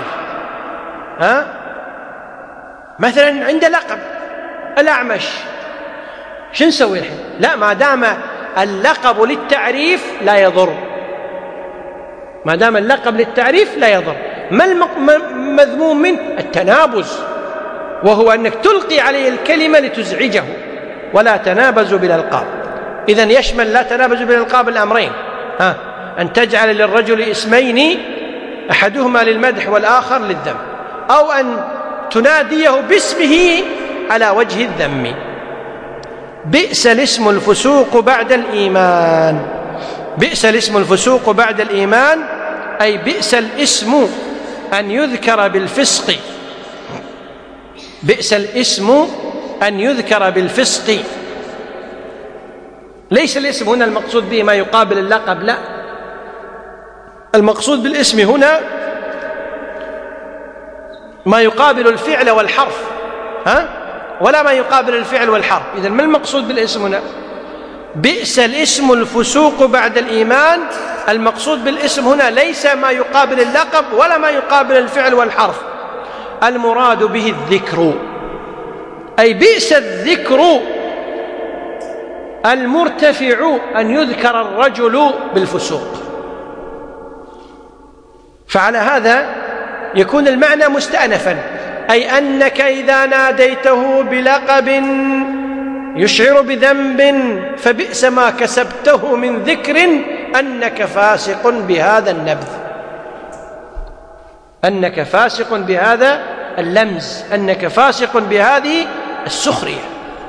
Speaker 1: ها مثلا عنده لقب الأعمش، شو نسوي الحين؟ لا، ما دام اللقب للتعريف لا يضر، ما دام اللقب للتعريف لا يضر. ما المذموم منه؟ التنابز، وهو أنك تلقي عليه الكلمة لتزعجه. ولا تنابزوا بالألقاب. إذن يشمل لا تنابزوا بالألقاب الأمرين، ها أن تجعل للرجل اسمين أحدهما للمدح والآخر للذم، أو أن تناديه باسمه على وجه الذم. بئس الاسم الفسوق بعد الإيمان. بئس الاسم الفسوق بعد الإيمان أي بئس الاسم أن يذكر بالفسق. بئس الاسم أن يذكر بالفسق. ليس الاسم هنا المقصود به ما يقابل اللقب، لا، المقصود بالاسم هنا ما يقابل الفعل والحرف، ها؟ ولا ما يقابل الفعل والحرف. إذن ما المقصود بالاسم هنا؟ بئس الاسم الفسوق بعد الإيمان. المقصود بالاسم هنا ليس ما يقابل اللقب ولا ما يقابل الفعل والحرف، المراد به الذكر. أي بئس الذكر المرتفع أن يذكر الرجل بالفسوق. فعلى هذا يكون المعنى مستأنفا، أي أنك إذا ناديته بلقب يشعر بذنب فبئس ما كسبته من ذكر أنك فاسق بهذا النبذ، أنك فاسق بهذا اللمز، أنك فاسق بهذه السخرية.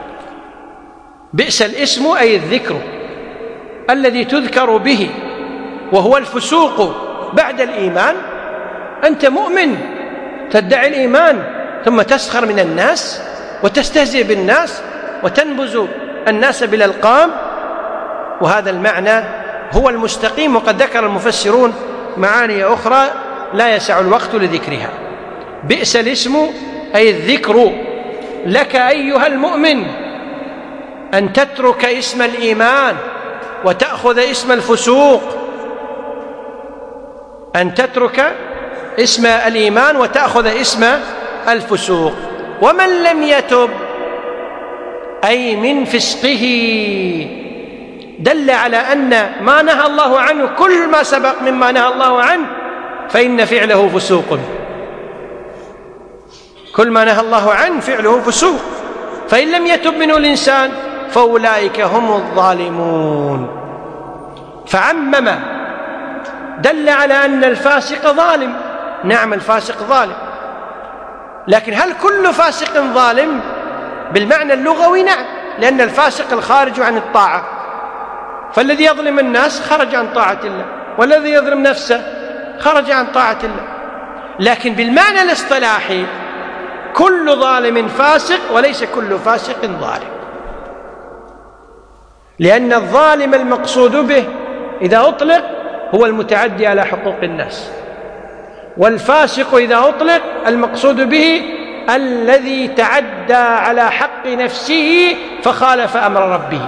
Speaker 1: بئس الاسم أي الذكر الذي تذكر به، وهو الفسوق بعد الإيمان. أنت مؤمن تدعي الإيمان ثم تسخر من الناس وتستهزئ بالناس وتنبذ الناس بالألقاب، وهذا المعنى هو المستقيم. وقد ذكر المفسرون معاني أخرى لا يسع الوقت لذكرها. بئس الاسم أي الذكر لك أيها المؤمن أن تترك اسم الإيمان وتأخذ اسم الفسوق، أن تترك اسم الإيمان وتأخذ اسم الفسوق. ومن لم يتب أي من فسقه، دل على أن ما نهى الله عنه كل ما سبق مما نهى الله عنه فإن فعله فسوق. كل ما نهى الله عنه فعله فسوق، فإن لم يتب منه الإنسان فأولئك هم الظالمون. فعمم، دل على أن الفاسق ظالم. نعم، الفاسق ظالم، لكن هل كل فاسق ظالم بالمعنى اللغوي؟ نعم، لأن الفاسق الخارج عن الطاعة، فالذي يظلم الناس خرج عن طاعة الله، والذي يظلم نفسه خرج عن طاعة الله. لكن بالمعنى الاصطلاحي كل ظالم فاسق وليس كل فاسق ظالم، لأن الظالم المقصود به إذا أطلق هو المتعدي على حقوق الناس، والفاسق إذا أطلق المقصود به الذي تعدى على حق نفسه فخالف أمر ربه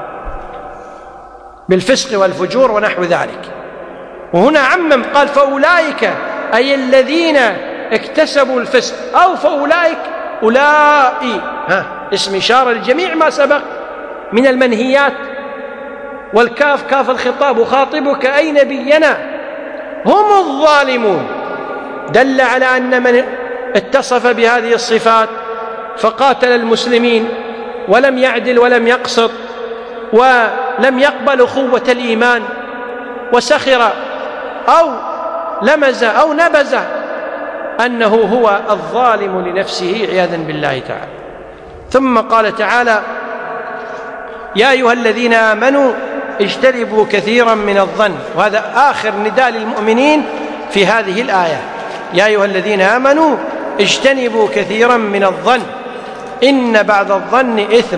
Speaker 1: بالفسق والفجور ونحو ذلك. وهنا عمم قال فأولئك أي الذين اكتسبوا الفسق، أو فأولئك أولئك، ها اسم إشارة لجميع ما سبق من المنهيات، والكاف كاف الخطاب وخاطبك أي نبينا، هم الظالمون. دل على أن من اتصف بهذه الصفات فقاتل المسلمين ولم يعدل ولم يقسط ولم يقبل أخوة الإيمان وسخر أو لمز أو نبز أنه هو الظالم لنفسه عياذا بالله تعالى. ثم قال تعالى يا أيها الذين آمنوا اجتنبوا كثيرا من الظن، وهذا آخر نداء للمؤمنين في هذه الآية. يا أيها الذين آمنوا اجتنبوا كثيرا من الظن إن بعض الظن إثم.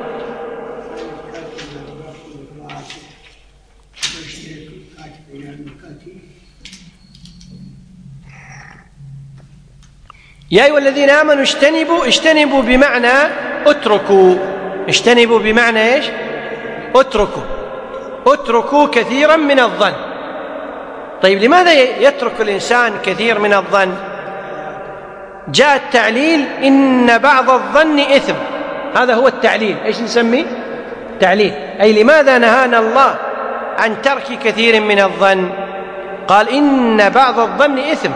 Speaker 1: يا أيها الذين آمنوا اجتنبوا، اجتنبوا بمعنى اتركوا. اجتنبوا بمعنى ايش؟ اتركوا. اتركوا كثيرا من الظن. طيب لماذا يترك الإنسان كثير من الظن؟ جاء التعليل إن بعض الظن إثم، هذا هو التعليل. ايش نسميه؟ تعليل، أي لماذا نهانا الله عن ترك كثير من الظن؟ قال إن بعض الظن إثم،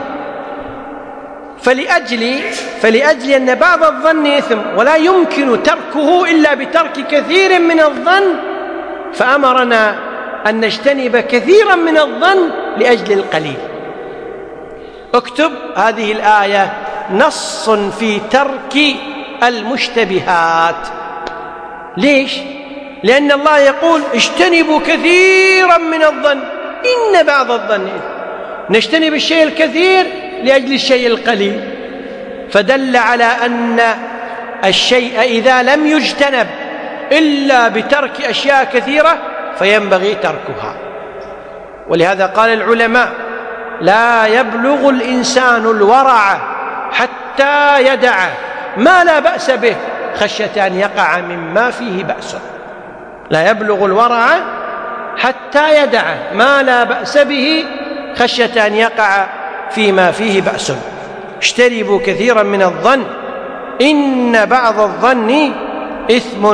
Speaker 1: فلأجل, فلأجل أن بعض الظن إثم ولا يمكن تركه إلا بترك كثير من الظن، فأمرنا أن نجتنب كثيرا من الظن لأجل القليل. اكتب هذه الآية نص في ترك المشتبهات. ليش؟ لأن الله يقول اجتنبوا كثيرا من الظن إن بعض الظن نجتنب الشيء الكثير لأجل الشيء القليل، فدل على أن الشيء إذا لم يجتنب إلا بترك أشياء كثيرة فينبغي تركها. ولهذا قال العلماء لا يبلغ الإنسان الورع حتى يدع ما لا بأس به خشية أن يقع مما فيه بأس. لا يبلغ الورع حتى يدع ما لا بأس به خشية أن يقع فيما فيه بأس. اجتنبوا كثيرا من الظن إن بعض الظن إثم.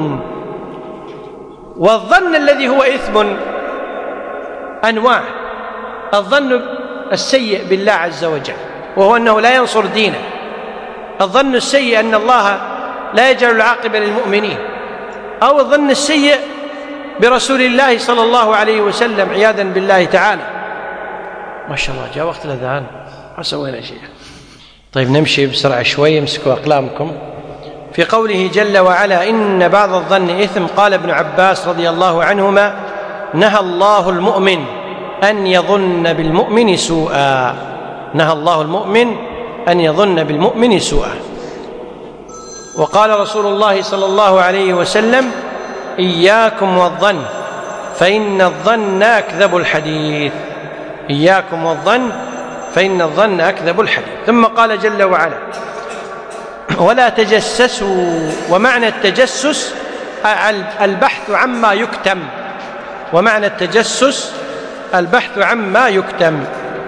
Speaker 1: والظن الذي هو إثم أنواع: الظن السيء بالله عز وجل وهو أنه لا ينصر دينه، الظن السيء أن الله لا يجعل العاقبة للمؤمنين، أو الظن السيء برسول الله صلى الله عليه وسلم عياذا بالله تعالى. ما شاء الله جاء وقت الأذان ما سوينا شيء. طيب نمشي بسرعة شوي، امسكوا أقلامكم. في قوله جل وعلا إن بعض الظن إثم، قال ابن عباس رضي الله عنهما نهى الله المؤمن أن يظن بالمؤمن سوءا. نهى الله المؤمن أن يظن بالمؤمن سوءا. وقال رسول الله صلى الله عليه وسلم إياكم والظن فإن الظن أكذب الحديث. إياكم والظن فإن الظن أكذب الحديث. ثم قال جل وعلا ولا تجسسوا. ومعنى التجسس البحث عما يكتم. ومعنى التجسس البحث عما يكتم،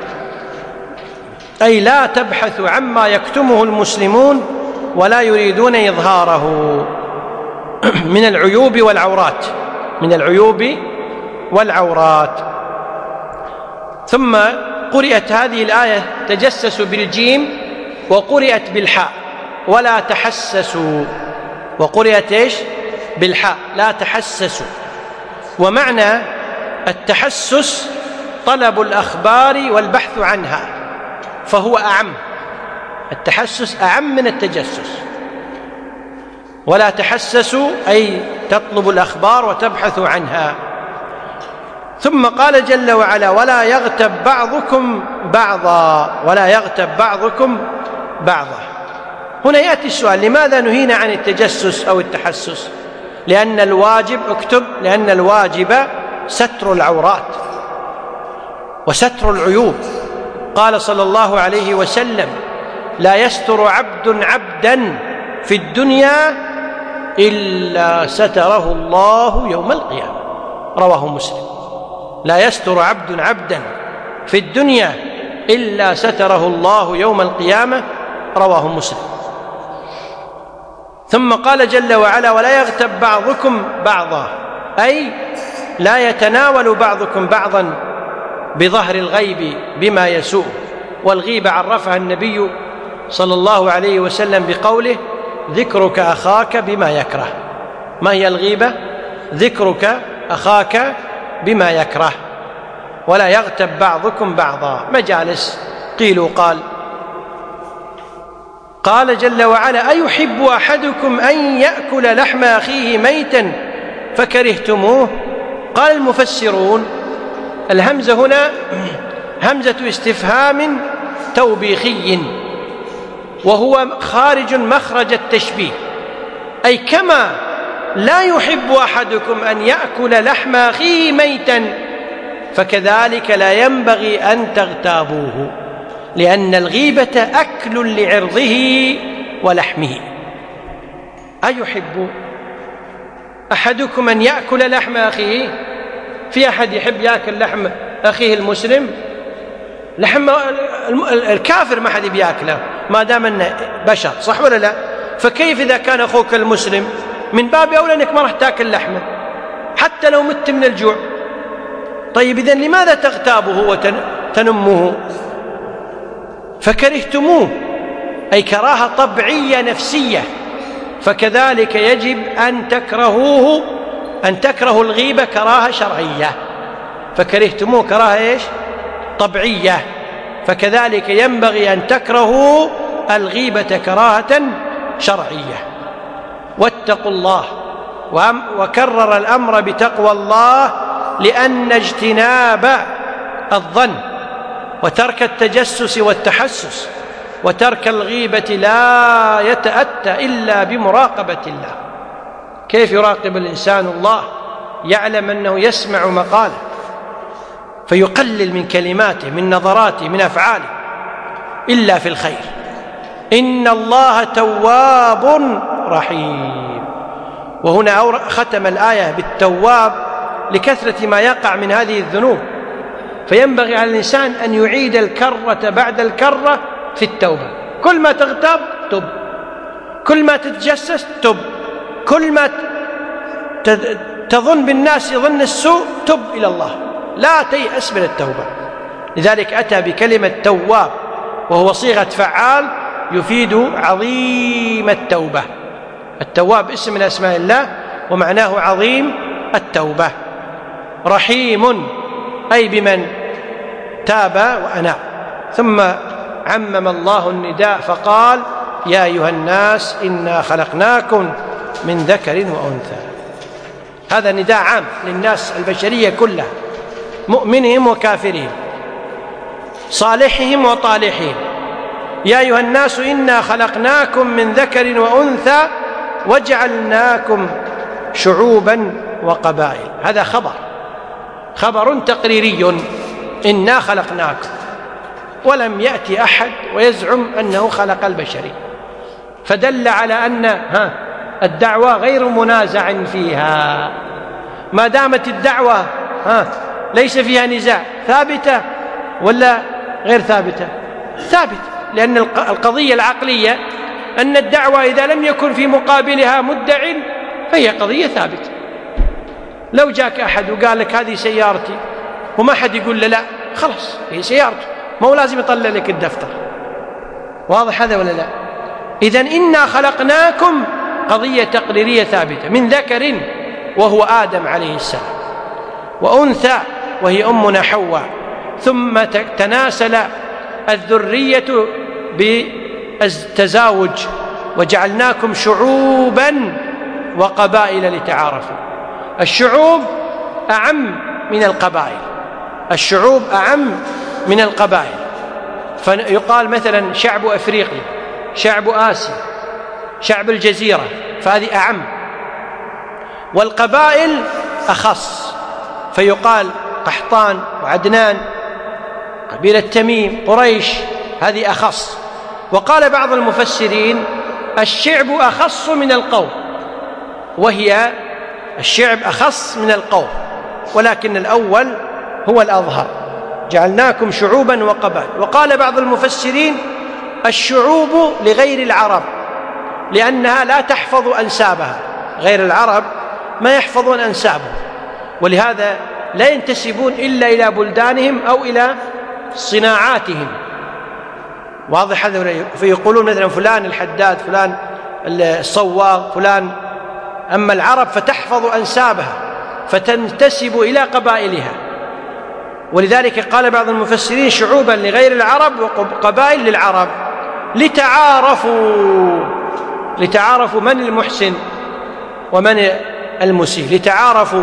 Speaker 1: أي لا تبحثوا عما يكتمه المسلمون ولا يريدون إظهاره من العيوب والعورات. من العيوب والعورات. ثم قرئت هذه الآية تجسسوا بالجيم وقرئت بالحاء ولا تحسسوا. وقرئت إيش؟ بالحاء لا تحسسوا. ومعنى التحسس طلب الأخبار والبحث عنها، فهو أعم. التحسس أعم من التجسس. ولا تحسسوا أي تطلب الأخبار وتبحث عنها. ثم قال جل وعلا ولا يغتب بعضكم بعضا. ولا يغتب بعضكم بعضا. هنا يأتي السؤال لماذا نهينا عن التجسس أو التحسس؟ لأن الواجب اكتب لأن الواجب ستر العورات وستر العيوب. قال صلى الله عليه وسلم لا يستر عبد عبدا في الدنيا إلا ستره الله يوم القيامة. رواه مسلم. لا يستر عبد عبدا في الدنيا إلا ستره الله يوم القيامة. رواه مسلم. ثم قال جل وعلا ولا يغتب بعضكم بعضا، أي لا يتناول بعضكم بعضا بظهر الغيب بما يسوء. والغيبة عرفها النبي صلى الله عليه وسلم بقوله ذكرك أخاك بما يكره. ما هي الغيبة؟ ذكرك أخاك بما يكره. ولا يغتب بعضكم بعضا، مجالس قيل وقال. قال جل وعلا أيحب أحدكم أن يأكل لحم أخيه ميتا فكرهتموه؟ قال المفسرون الهمزة هنا همزة استفهام توبيخي، وهو خارج مخرج التشبيه، أي كما لا يحب أحدكم أن يأكل لحم أخيه ميتا فكذلك لا ينبغي أن تغتابوه، لأن الغيبة أكل لعرضه ولحمه. أيحب أحدكم أن يأكل لحم أخيه؟ في أحد يحب يأكل لحم أخيه المسلم؟ لحم الكافر ما حد بيأكله ما دام أنه بشر، صح ولا لا؟ فكيف إذا كان أخوك المسلم؟ من باب أولى أنك ما راح تأكل لحمه. حتى لو مت من الجوع. طيب إذن لماذا تغتابه وتنمه؟ فكرهتموه، أي كراهة طبيعية نفسية. فكذلك يجب أن تكرهوه، أن تكرهوا الغيبة كراهة شرعية. فكرهتموه كراهة إيش؟ طبيعية. فكذلك ينبغي أن تكرهوا الغيبة كراهة شرعية. واتقوا الله، وكرر الأمر بتقوى الله، لأن اجتناب الظن وترك التجسس والتحسس وترك الغيبة لا يتأتى إلا بمراقبة الله. كيف يراقب الإنسان الله؟ يعلم أنه يسمع مقاله فيقلل من كلماته، من نظراته، من أفعاله، إلا في الخير. إن الله تواب رحيم. وهنا ختم الآية بالتواب لكثرة ما يقع من هذه الذنوب، فينبغي على الإنسان أن يعيد الكرة بعد الكرة في التوبة. كل ما تغتاب تب، كل ما تتجسس تب، كل ما تظن بالناس يظن السوء تب إلى الله، لا تيأس من التوبة. لذلك أتى بكلمة تواب، وهو صيغة فعال يفيد عظيم التوبة. التواب اسم من أسماء الله ومعناه عظيم التوبة. رحيم أي بمن تاب وأناب. ثم عمم الله النداء فقال: يا أيها الناس إنا خلقناكم من ذكر وأنثى. هذا نداء عام للناس البشرية كلها، مؤمنهم وكافرهم، صالحهم وطالحهم. يا أيها الناس إنا خلقناكم من ذكر وأنثى وجعلناكم شعوبا وقبائل. هذا خبر خبر تقريري، إنا خلقناكم، ولم يأتي أحد ويزعم أنه خلق البشرية، فدل على أن ها الدعوة غير منازع فيها. ما دامت الدعوة ها ليس فيها نزاع، ثابتة ولا غير ثابتة؟ ثابتة، لأن القضية العقلية أن الدعوة إذا لم يكن في مقابلها مدع فهي قضية ثابتة. لو جاك أحد وقال لك هذه سيارتي وما حد يقول له لا، خلاص هي سيارته، ما هو لازم يطلع لك الدفتر. واضح هذا ولا لا؟ إذن إنا خلقناكم قضية تقريرية ثابتة، من ذكر وهو آدم عليه السلام، وأنثى وهي أمنا حواء، ثم تناسل الذرية بالتزاوج، وجعلناكم شعوبا وقبائل لتعارفوا. الشعوب أعم من القبائل، الشعوب أعم من القبائل. فيقال مثلا شعب أفريقيا، شعب آسيا، شعب الجزيرة، فهذه أعم. والقبائل أخص، فيقال قحطان وعدنان، قبيلة تميم، قريش، هذه أخص. وقال بعض المفسرين الشعب أخص من القوم، وهي الشعب أخص من القوم، ولكن الأول هو الأظهر، جعلناكم شعوبا وقبائل. وقال بعض المفسرين الشعوب لغير العرب، لأنها لا تحفظ أنسابها، غير العرب ما يحفظون أنسابهم، ولهذا لا ينتسبون إلا إلى بلدانهم أو إلى صناعاتهم. واضح هذا؟ فيقولون مثلا فلان الحداد، فلان الصواغ، فلان. أما العرب فتحفظ أنسابها فتنتسب إلى قبائلها، ولذلك قال بعض المفسرين شعوبا لغير العرب وقبائل للعرب، لتعارفوا لتعارفوا من المحسن ومن المسيء، لتعارفوا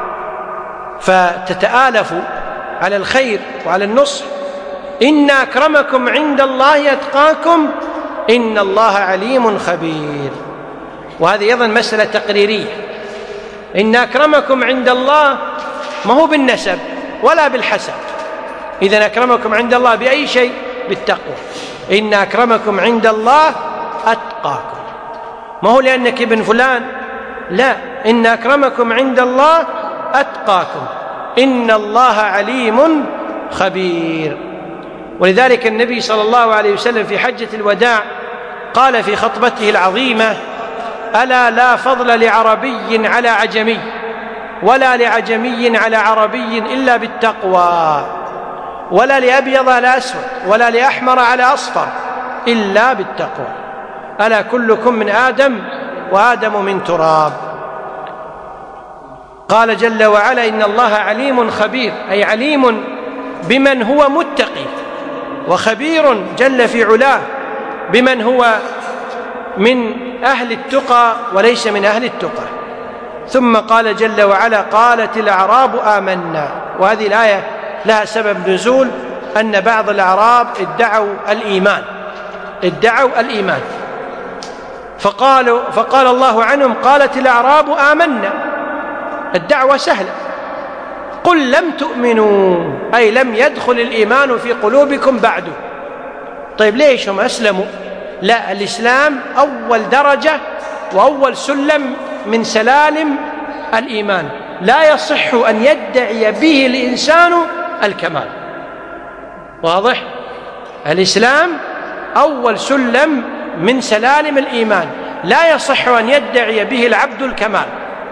Speaker 1: فتتآلفوا على الخير وعلى النصح. إن أكرمكم عند الله أتقاكم إن الله عليم خبير. وهذه أيضا مسألة تقريرية. إن أكرمكم عند الله ما هو بالنسب ولا بالحسب، إذن أكرمكم عند الله بأي شيء؟ بالتقوى. إن أكرمكم عند الله أتقاكم، ما هو لأنك ابن فلان، لا، إن أكرمكم عند الله أتقاكم إن الله عليم خبير. ولذلك النبي صلى الله عليه وسلم في حجة الوداع قال في خطبته العظيمة: ألا لا فضل لعربي على عجمي ولا لعجمي على عربي إلا بالتقوى، ولا لأبيض على أسود، ولا لأحمر على أصفر إلا بالتقوى. ألا كلكم من آدم وآدم من تراب. قال جل وعلا: إن الله عليم خبير، أي عليم بمن هو متقي، وخبير جل في علاه بمن هو من أهل التقى وليس من أهل التقى. ثم قال جل وعلا: قالت الأعراب آمنا. وهذه الآية لها سبب نزول، أن بعض الأعراب ادعوا الإيمان ادعوا الإيمان فقالوا فقال الله عنهم: قالت الأعراب آمنا. الدعوة سهلة. قل لم تؤمنوا، أي لم يدخل الإيمان في قلوبكم بعد. طيب ليش هم أسلموا؟ لا، الإسلام أول درجة وأول سلم من سلالم الإيمان، لا يصح أن يدعي به الإنسان الكمال. واضح؟ الإسلام أول سلم من سلالم الإيمان، لا يصح أن يدعي به العبد الكمال.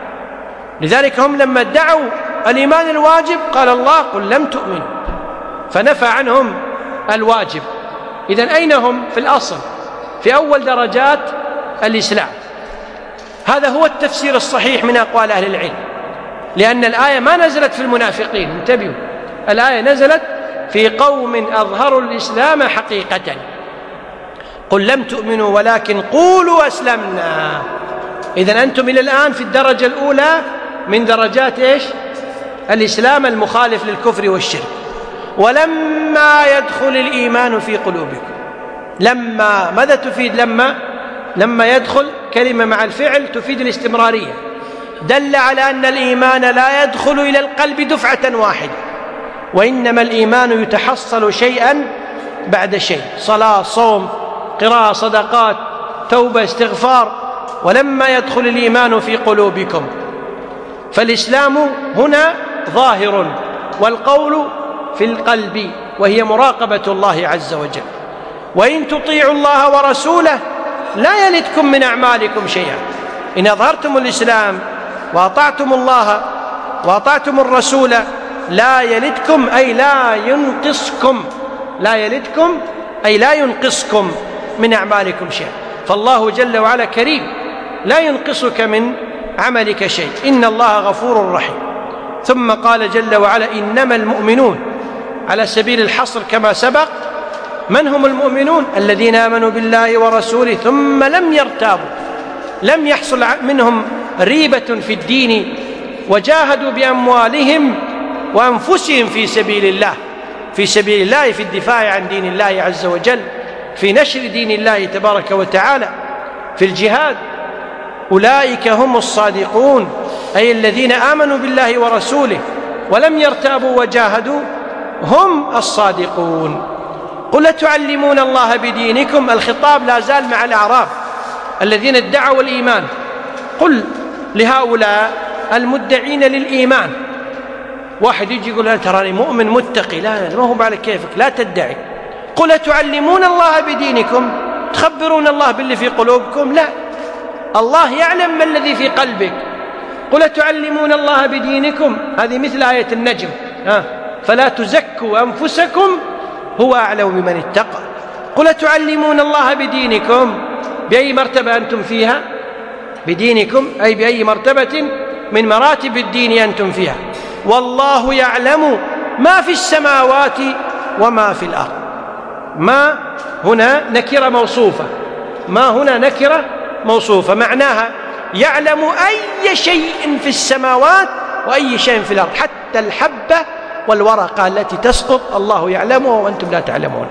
Speaker 1: لذلك هم لما ادعوا الإيمان الواجب قال الله: قل لم تؤمنوا، فنفى عنهم الواجب. إذن أين هم في الأصل؟ في أول درجات الإسلام. هذا هو التفسير الصحيح من أقوال أهل العلم، لأن الآية ما نزلت في المنافقين، انتبهوا، الآية نزلت في قوم أظهروا الإسلام حقيقة. قل لم تؤمنوا ولكن قولوا أسلمنا. إذن أنتم إلى الآن في الدرجة الأولى من درجات إيش؟ الإسلام المخالف للكفر والشرك. ولما يدخل الإيمان في قلوبكم. لما ماذا تفيد؟ لما لما يدخل كلمة مع الفعل تفيد الاستمرارية، دل على أن الإيمان لا يدخل إلى القلب دفعة واحدة، وإنما الإيمان يتحصل شيئا بعد شيء: صلاة، صوم، قراءة، صدقات، توبة، استغفار. ولما يدخل الإيمان في قلوبكم، فالإسلام هنا ظاهر، والقول في القلب، وهي مراقبة الله عز وجل. وإن تطيعوا الله ورسوله لا يلدكم من أعمالكم شيئا. إن أظهرتم الإسلام وأطعتم الله وأطعتم الرسول لا يلدكم، أي لا ينقصكم، لا يلدكم أي لا ينقصكم من أعمالكم شيئا. فالله جل وعلا كريم لا ينقصك من عملك شيء، إن الله غفور رحيم. ثم قال جل وعلا: إنما المؤمنون، على سبيل الحصر كما سبق. من هم المؤمنون؟ الذين آمنوا بالله ورسوله ثم لم يرتابوا، لم يحصل منهم ريبة في الدين، وجاهدوا بأموالهم وأنفسهم في سبيل الله، في سبيل الله، في الدفاع عن دين الله عز وجل، في نشر دين الله تبارك وتعالى، في الجهاد. أولئك هم الصادقون، أي الذين آمنوا بالله ورسوله ولم يرتابوا وجاهدوا، هم الصادقون. قل تعلمون الله بدينكم. الخطاب لا زال مع الأعراب الذين ادعوا الإيمان. قل لهؤلاء المدعين للإيمان، واحد يجي يقول: أنا تراني مؤمن متقي، لا لا ما هو على كيفك، لا تدعي. قل تعلمون الله بدينكم، تخبرون الله باللي في قلوبكم؟ لا، الله يعلم ما الذي في قلبك. قل تعلمون الله بدينكم، هذه مثل آية النجم، ها فلا تزكوا أنفسكم هو أعلم بمن اتقى. قل تعلمون الله بدينكم، بأي مرتبة أنتم فيها؟ بدينكم أي بأي مرتبة من مراتب الدين أنتم فيها. والله يعلم ما في السماوات وما في الأرض. ما هنا نكرة موصوفة، ما هنا نكرة موصوفة، معناها يعلم أي شيء في السماوات وأي شيء في الأرض، حتى الحبة والورقة التي تسقط الله يعلمها وأنتم لا تعلمون.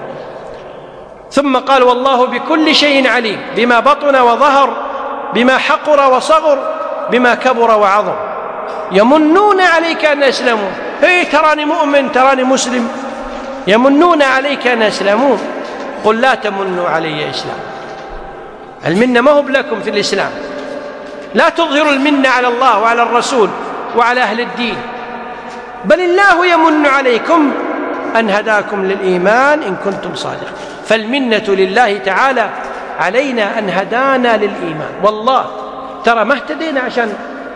Speaker 1: ثم قال: والله بكل شيء عليم، بما بطن وظهر، بما حقر وصغر، بما كبر وعظم. يمنون عليك أن أسلموا، هي تراني مؤمن، تراني مسلم، يمنون عليك أن أسلموا. قل لا تمنوا علي إسلام. المنة ما هو لكم في الإسلام، لا تظهروا المنة على الله وعلى الرسول وعلى أهل الدين، بل الله يمن عليكم أن هداكم للإيمان إن كنتم صادقين. فالمنة لله تعالى علينا أن هدانا للإيمان. والله ترى ما اهتدينا عشان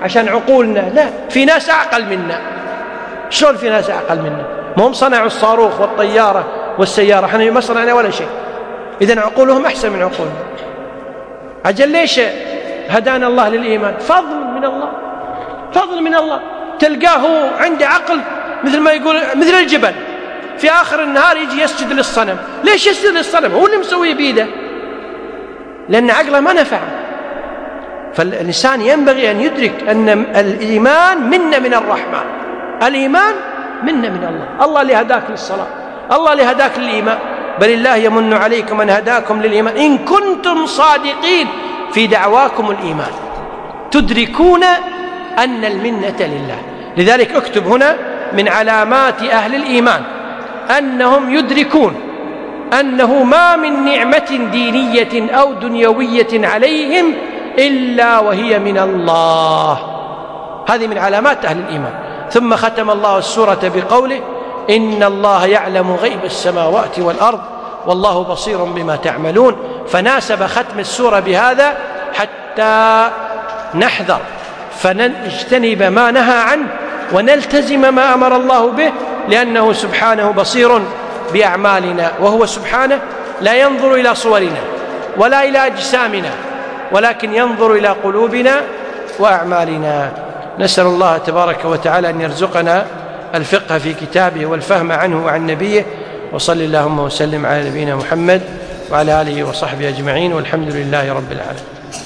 Speaker 1: عشان عقولنا، لا، في ناس أعقل منا. شلون في ناس أعقل منا؟ ما هم صنعوا الصاروخ والطيارة والسيارة، احنا ما صنعنا ولا شيء. إذن عقولهم أحسن من عقولنا. أجل ليش هدانا الله للإيمان؟ فضل من الله، فضل من الله. تلقاه عنده عقل مثل ما يقول مثل الجبل، في آخر النهار يجي يسجد للصنم. ليش يسجد للصنم؟ هو اللي مسويه بيده، لأن عقله ما نفعه. فالإنسان ينبغي أن يدرك أن الإيمان منة من الرحمن، الإيمان منة من الله. الله اللي هداك للصلاة، الله اللي هداك للإيمان. بل الله يمن عليكم أن هداكم للإيمان إن كنتم صادقين في دعواكم الإيمان. تدركون أن المنة لله. لذلك اكتب هنا من علامات أهل الإيمان أنهم يدركون أنه ما من نعمة دينية أو دنيوية عليهم إلا وهي من الله. هذه من علامات أهل الإيمان. ثم ختم الله السورة بقوله إن الله يعلم غيب السماوات والأرض والله بصير بما تعملون. فناسب ختم السورة بهذا حتى نحذر فنجتنب ما نهى عنه ونلتزم ما أمر الله به، لأنه سبحانه بصير بأعمالنا، وهو سبحانه لا ينظر إلى صورنا ولا إلى أجسامنا، ولكن ينظر إلى قلوبنا وأعمالنا. نسأل الله تبارك وتعالى أن يرزقنا الفقه في كتابه والفهم عنه وعن نبيه. وصل اللهم وسلم على نبينا محمد وعلى آله وصحبه أجمعين، والحمد لله رب العالمين.